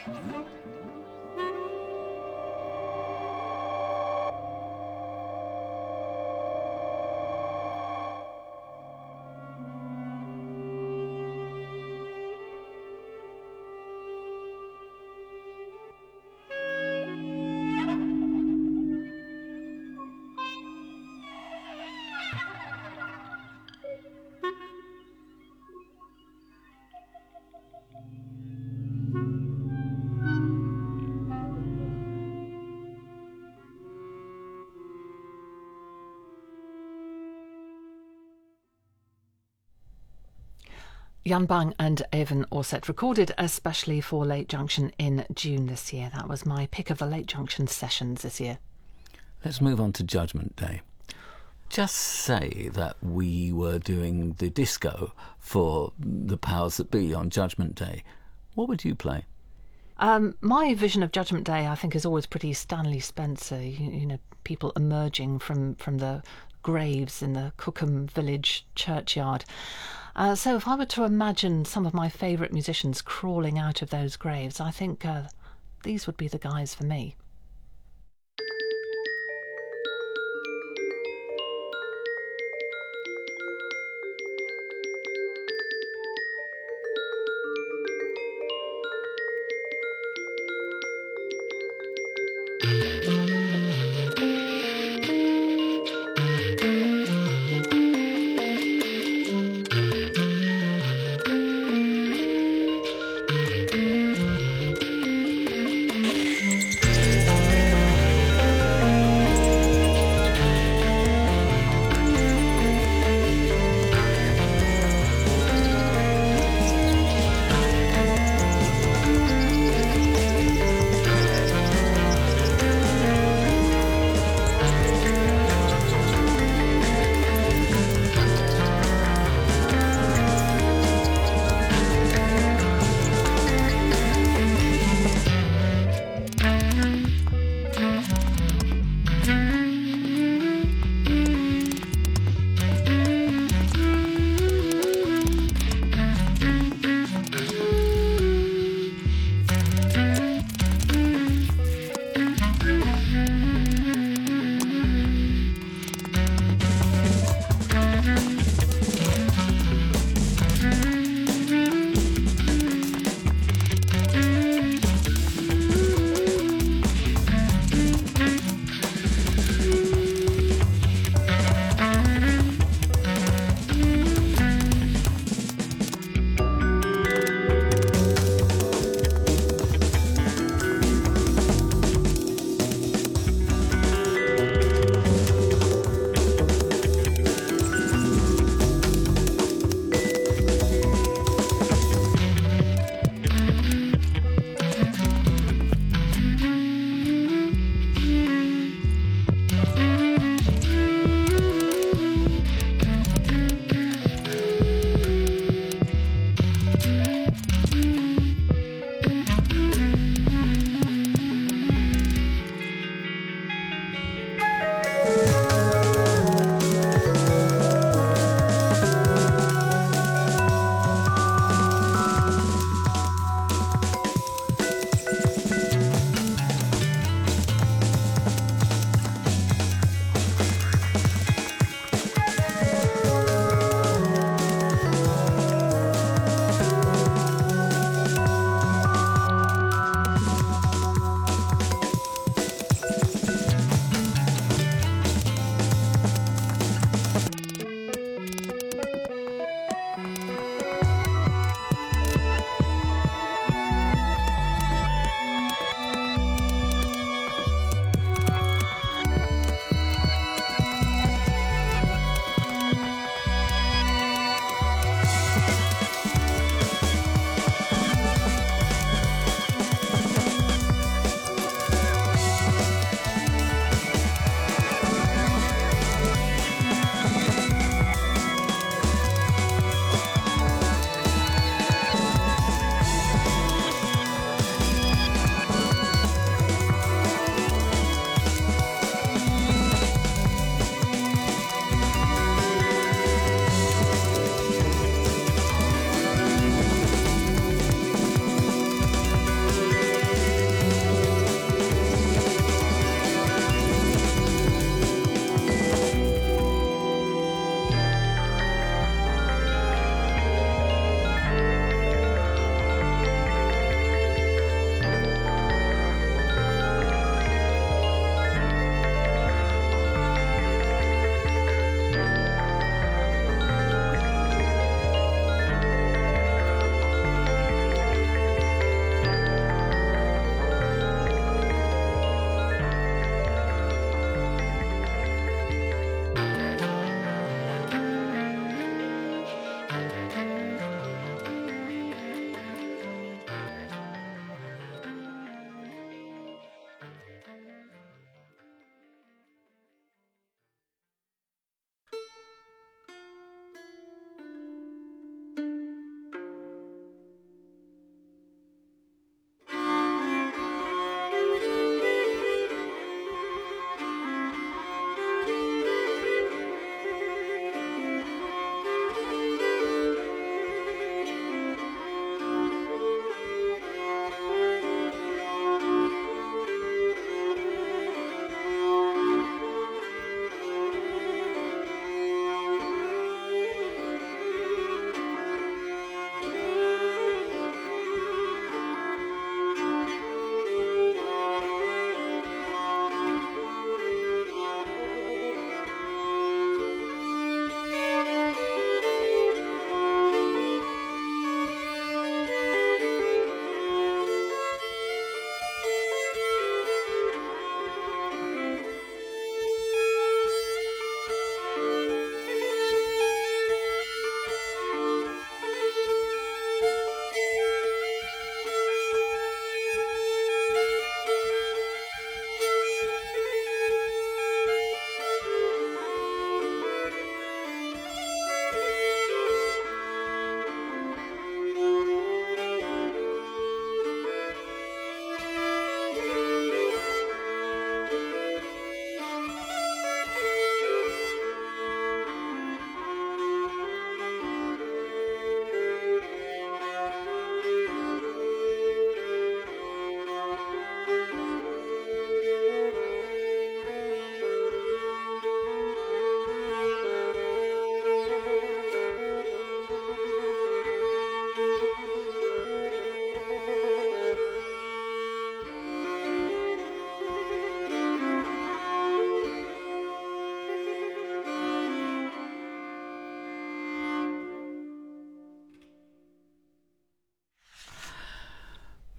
E: Jan Bang and Evan Orset recorded especially for Lake Junction in June this year. That was my pick of the Lake Junction sessions this year.
D: Let's move on to Judgment Day. Just say that we were doing the disco for the powers that be on Judgment Day. What would you play?
E: Um, my vision of Judgment Day, I think, is always pretty Stanley Spencer. You, you know, people emerging from, from the graves in the Cookham Village churchyard. Uh, so if I were to imagine some of my favourite musicians crawling out of those graves, I think uh, these would be the guys for me.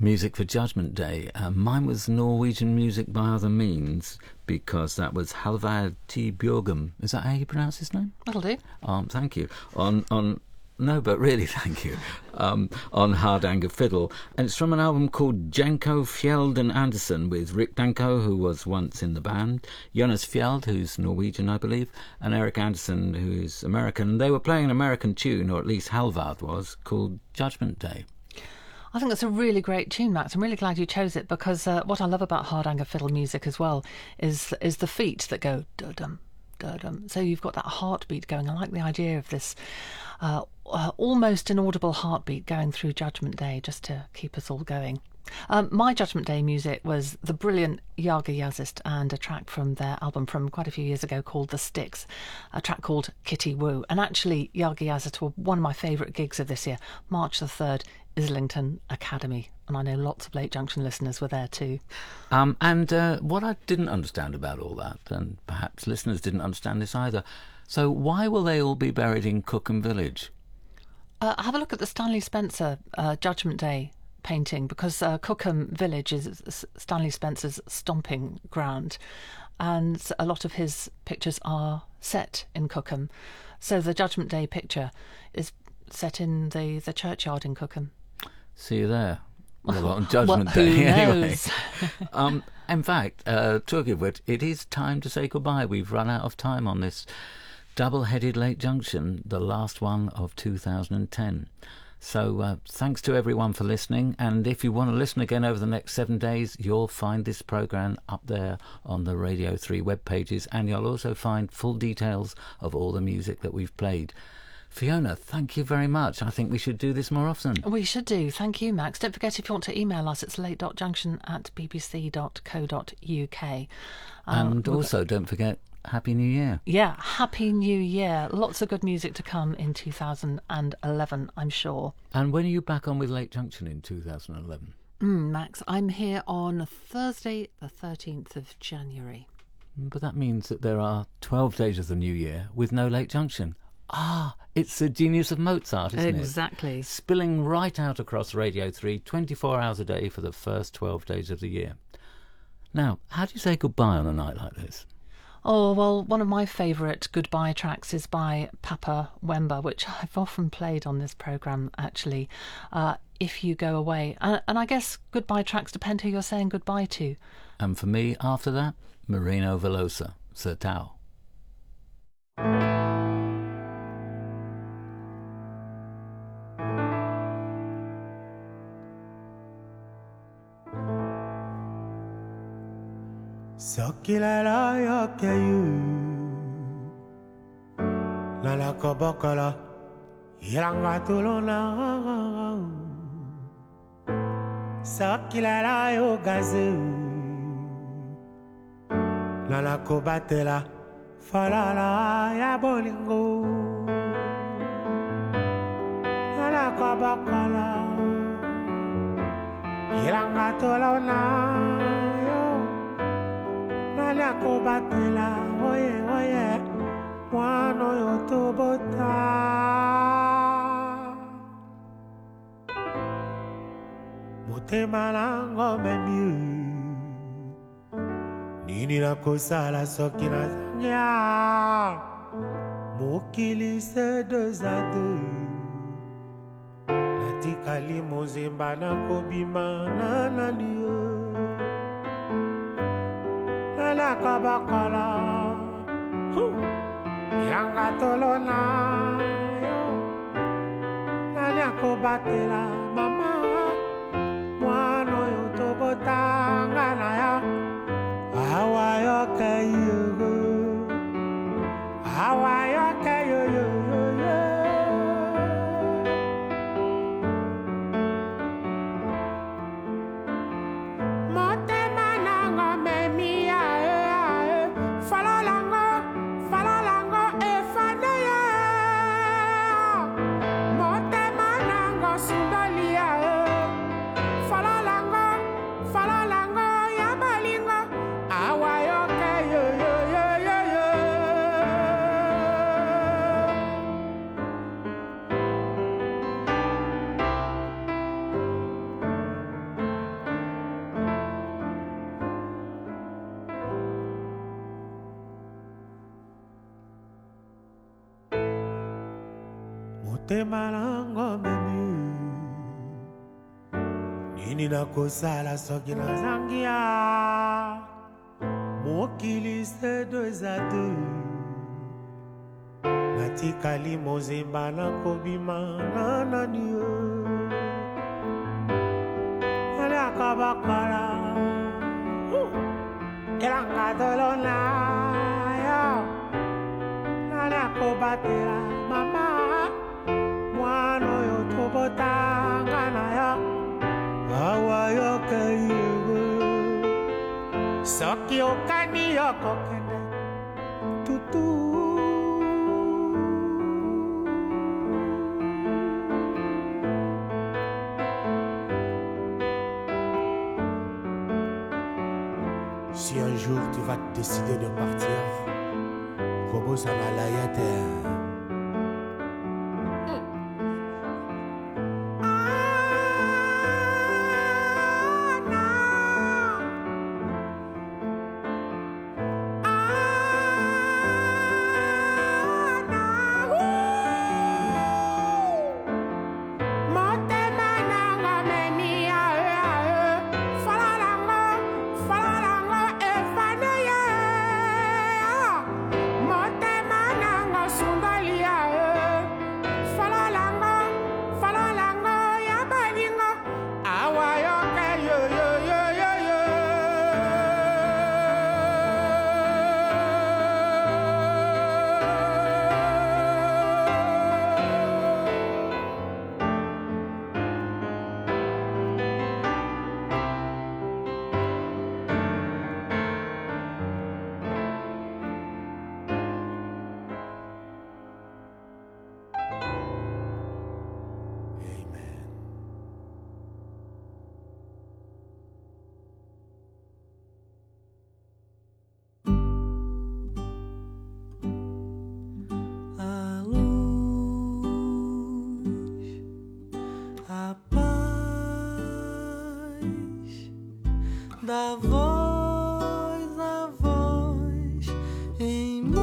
D: music for Judgment Day. Uh, mine was Norwegian music by other means, because that was Halvard T. Bjørgum. Is that how you pronounce his name?
E: That'll do.
D: Um, thank you. On on no, but really, thank you. Um, on Hardanger Fiddle, and it's from an album called Janko Fjeld and Andersen, with Rick Danko, who was once in the band, Jonas Fjeld, who's Norwegian, I believe, and Eric Andersen, who's American. They were playing an American tune, or at least Halvard was, called Judgment Day.
E: I think that's a really great tune, Max. I'm really glad you chose it, because uh, what I love about Hardanger Fiddle music as well is is the feet that go da-dum, da-dum. So you've got that heartbeat going. I like the idea of this uh, uh, almost inaudible heartbeat going through Judgment Day, just to keep us all going. Um, my Judgment Day music was the brilliant Yaga Yazist and a track from their album from quite a few years ago called The Sticks, a track called Kitty Woo. And actually, Yaga Yazist were one of my favourite gigs of this year, March the third, Islington Academy. And I know lots of Late Junction listeners were there too.
D: Um, and uh, what I didn't understand about all that, and perhaps listeners didn't understand this either, so why will they all be buried in Cookham Village?
E: Uh, have a look at the Stanley Spencer uh, Judgment Day painting, because uh, Cookham Village is Stanley Spencer's stomping ground, and a lot of his pictures are set in Cookham. So the Judgment Day picture is set in the, the churchyard in Cookham.
D: See you there. Well, on Judgment
E: well, who
D: Day, anyway.
E: knows?
D: um, in fact, uh, talking of which, it is time to say goodbye. We've run out of time on this double-headed Late Junction, the last one of two thousand ten. So uh, thanks to everyone for listening, and if you want to listen again over the next seven days, you'll find this programme up there on the Radio three web pages, and you'll also find full details of all the music that we've played. Fiona, thank you very much. I think we should do this more often.
E: We should do. Thank you, Max. Don't forget, if you want to email us, it's late dot junction at b b c dot co dot u k. Um,
D: and also, don't forget, Happy New Year.
E: Yeah, Happy New Year. Lots of good music to come in two thousand eleven, I'm sure.
D: And when are you back on with Late Junction in two thousand eleven?
E: Mm, Max, I'm here on Thursday, the thirteenth of January.
D: But that means that there are twelve days of the new year with no Late Junction. Ah, it's the genius of Mozart, isn't
E: exactly.
D: it?
E: Exactly.
D: Spilling right out across Radio three, twenty-four hours a day for the first twelve days of the year. Now, how do you say goodbye on a night like this?
E: Oh, well, one of my favourite goodbye tracks is by Papa Wemba, which I've often played on this programme, actually, uh, If You Go Away. And, and I guess goodbye tracks depend who you're saying goodbye to.
D: And for me, after that, Marino Velosa, Sir Tao.
P: Sokilala yokeyu Nala kobokala Ilanga tulona Sokilala yogazu Nala kobatela Falala ya bolingo Nala kobokala Ilanga tulona Nala kobatela, oye, oye, wano yotobota. Motema nango memiu, nini na kosala soki na zanya. Mokili se deux à deux, natikali mozemba na kobima na naniyo. Nala kabakala Yanga tolona Nala kobatela mama Mwano yotobotanga na ya Awa yoke yugo Awa yoke yugo Motema nango memi Sundalia motema nango memi nini nakosala soki nazangia mokili se deux à deux natikali mozemba nakobima na nani yo alakabakala elanga tolona yo nanakobatela mama mwana oyo tobotanga na yo awa yokaiwe soki okani yokokende tutu si un jour tu vas décider de partir Kobo Samalayate
H: da voz a voz em mim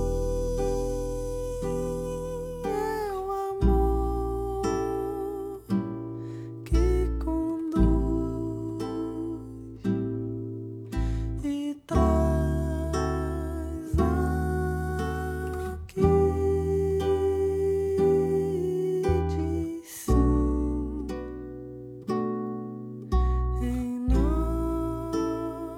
H: é o amor que conduz e traz aqui de sim em nós.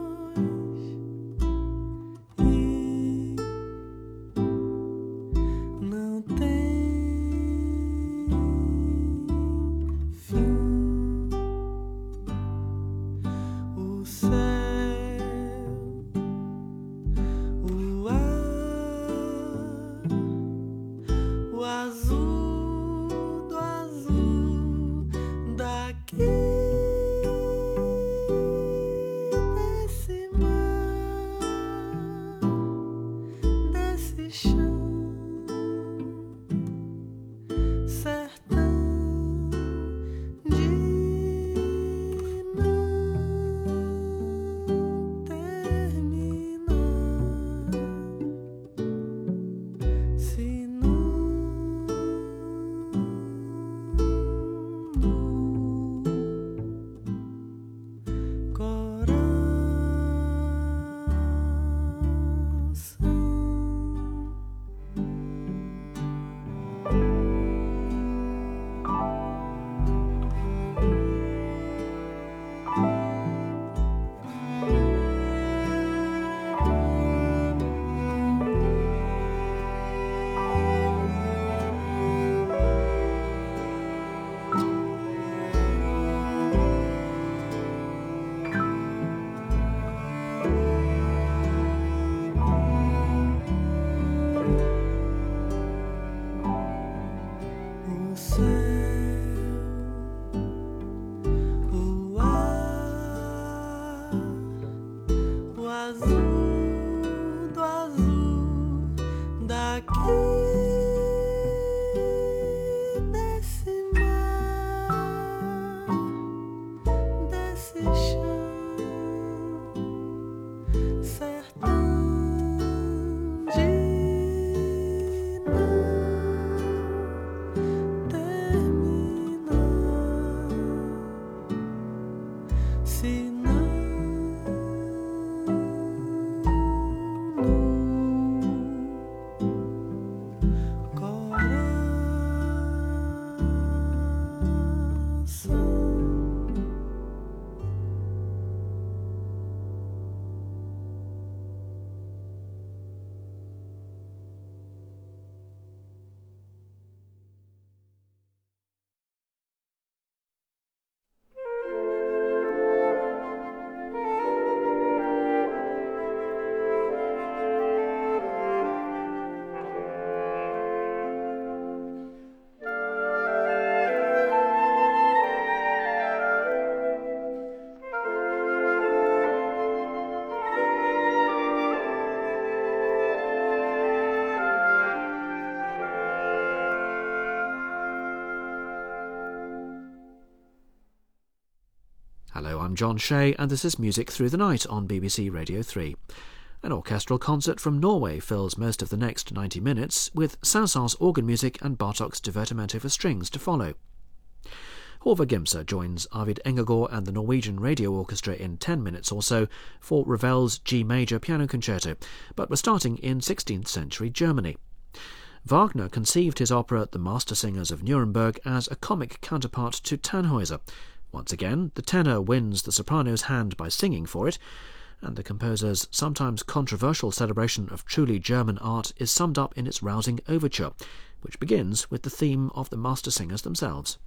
M: ensinando coração.
A: Hello, I'm John Shea, and this is Music Through the Night on B B C Radio three. An orchestral concert from Norway fills most of the next ninety minutes, with Saint-Saëns organ music and Bartók's Divertimento for strings to follow. Horva Gimsa joins Arvid Engegård and the Norwegian Radio Orchestra in ten minutes or so for Ravel's G major piano concerto, but we're starting in sixteenth century Germany. Wagner conceived his opera The Mastersingers of Nuremberg as a comic counterpart to Tannhäuser. Once again, the tenor wins the soprano's hand by singing for it, and the composer's sometimes controversial celebration of truly German art is summed up in its rousing overture, which begins with the theme of the Mastersingers themselves.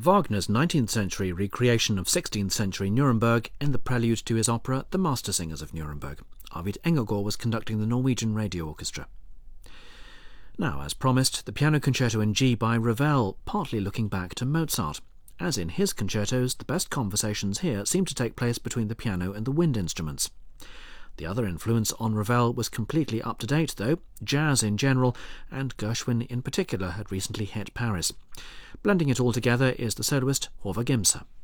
A: Wagner's nineteenth century recreation of sixteenth century Nuremberg in the prelude to his opera The Master Singers of Nuremberg. Arvid Engelgård was conducting the Norwegian Radio Orchestra. Now, as promised, the piano concerto in G by Ravel, partly looking back to Mozart. As in his concertos, the best conversations here seem to take place between the piano and the wind instruments. The other influence on Ravel was completely up to date, though. Jazz in general, and Gershwin in particular, had recently hit Paris. Blending it all together is the soloist Horva Gimsa.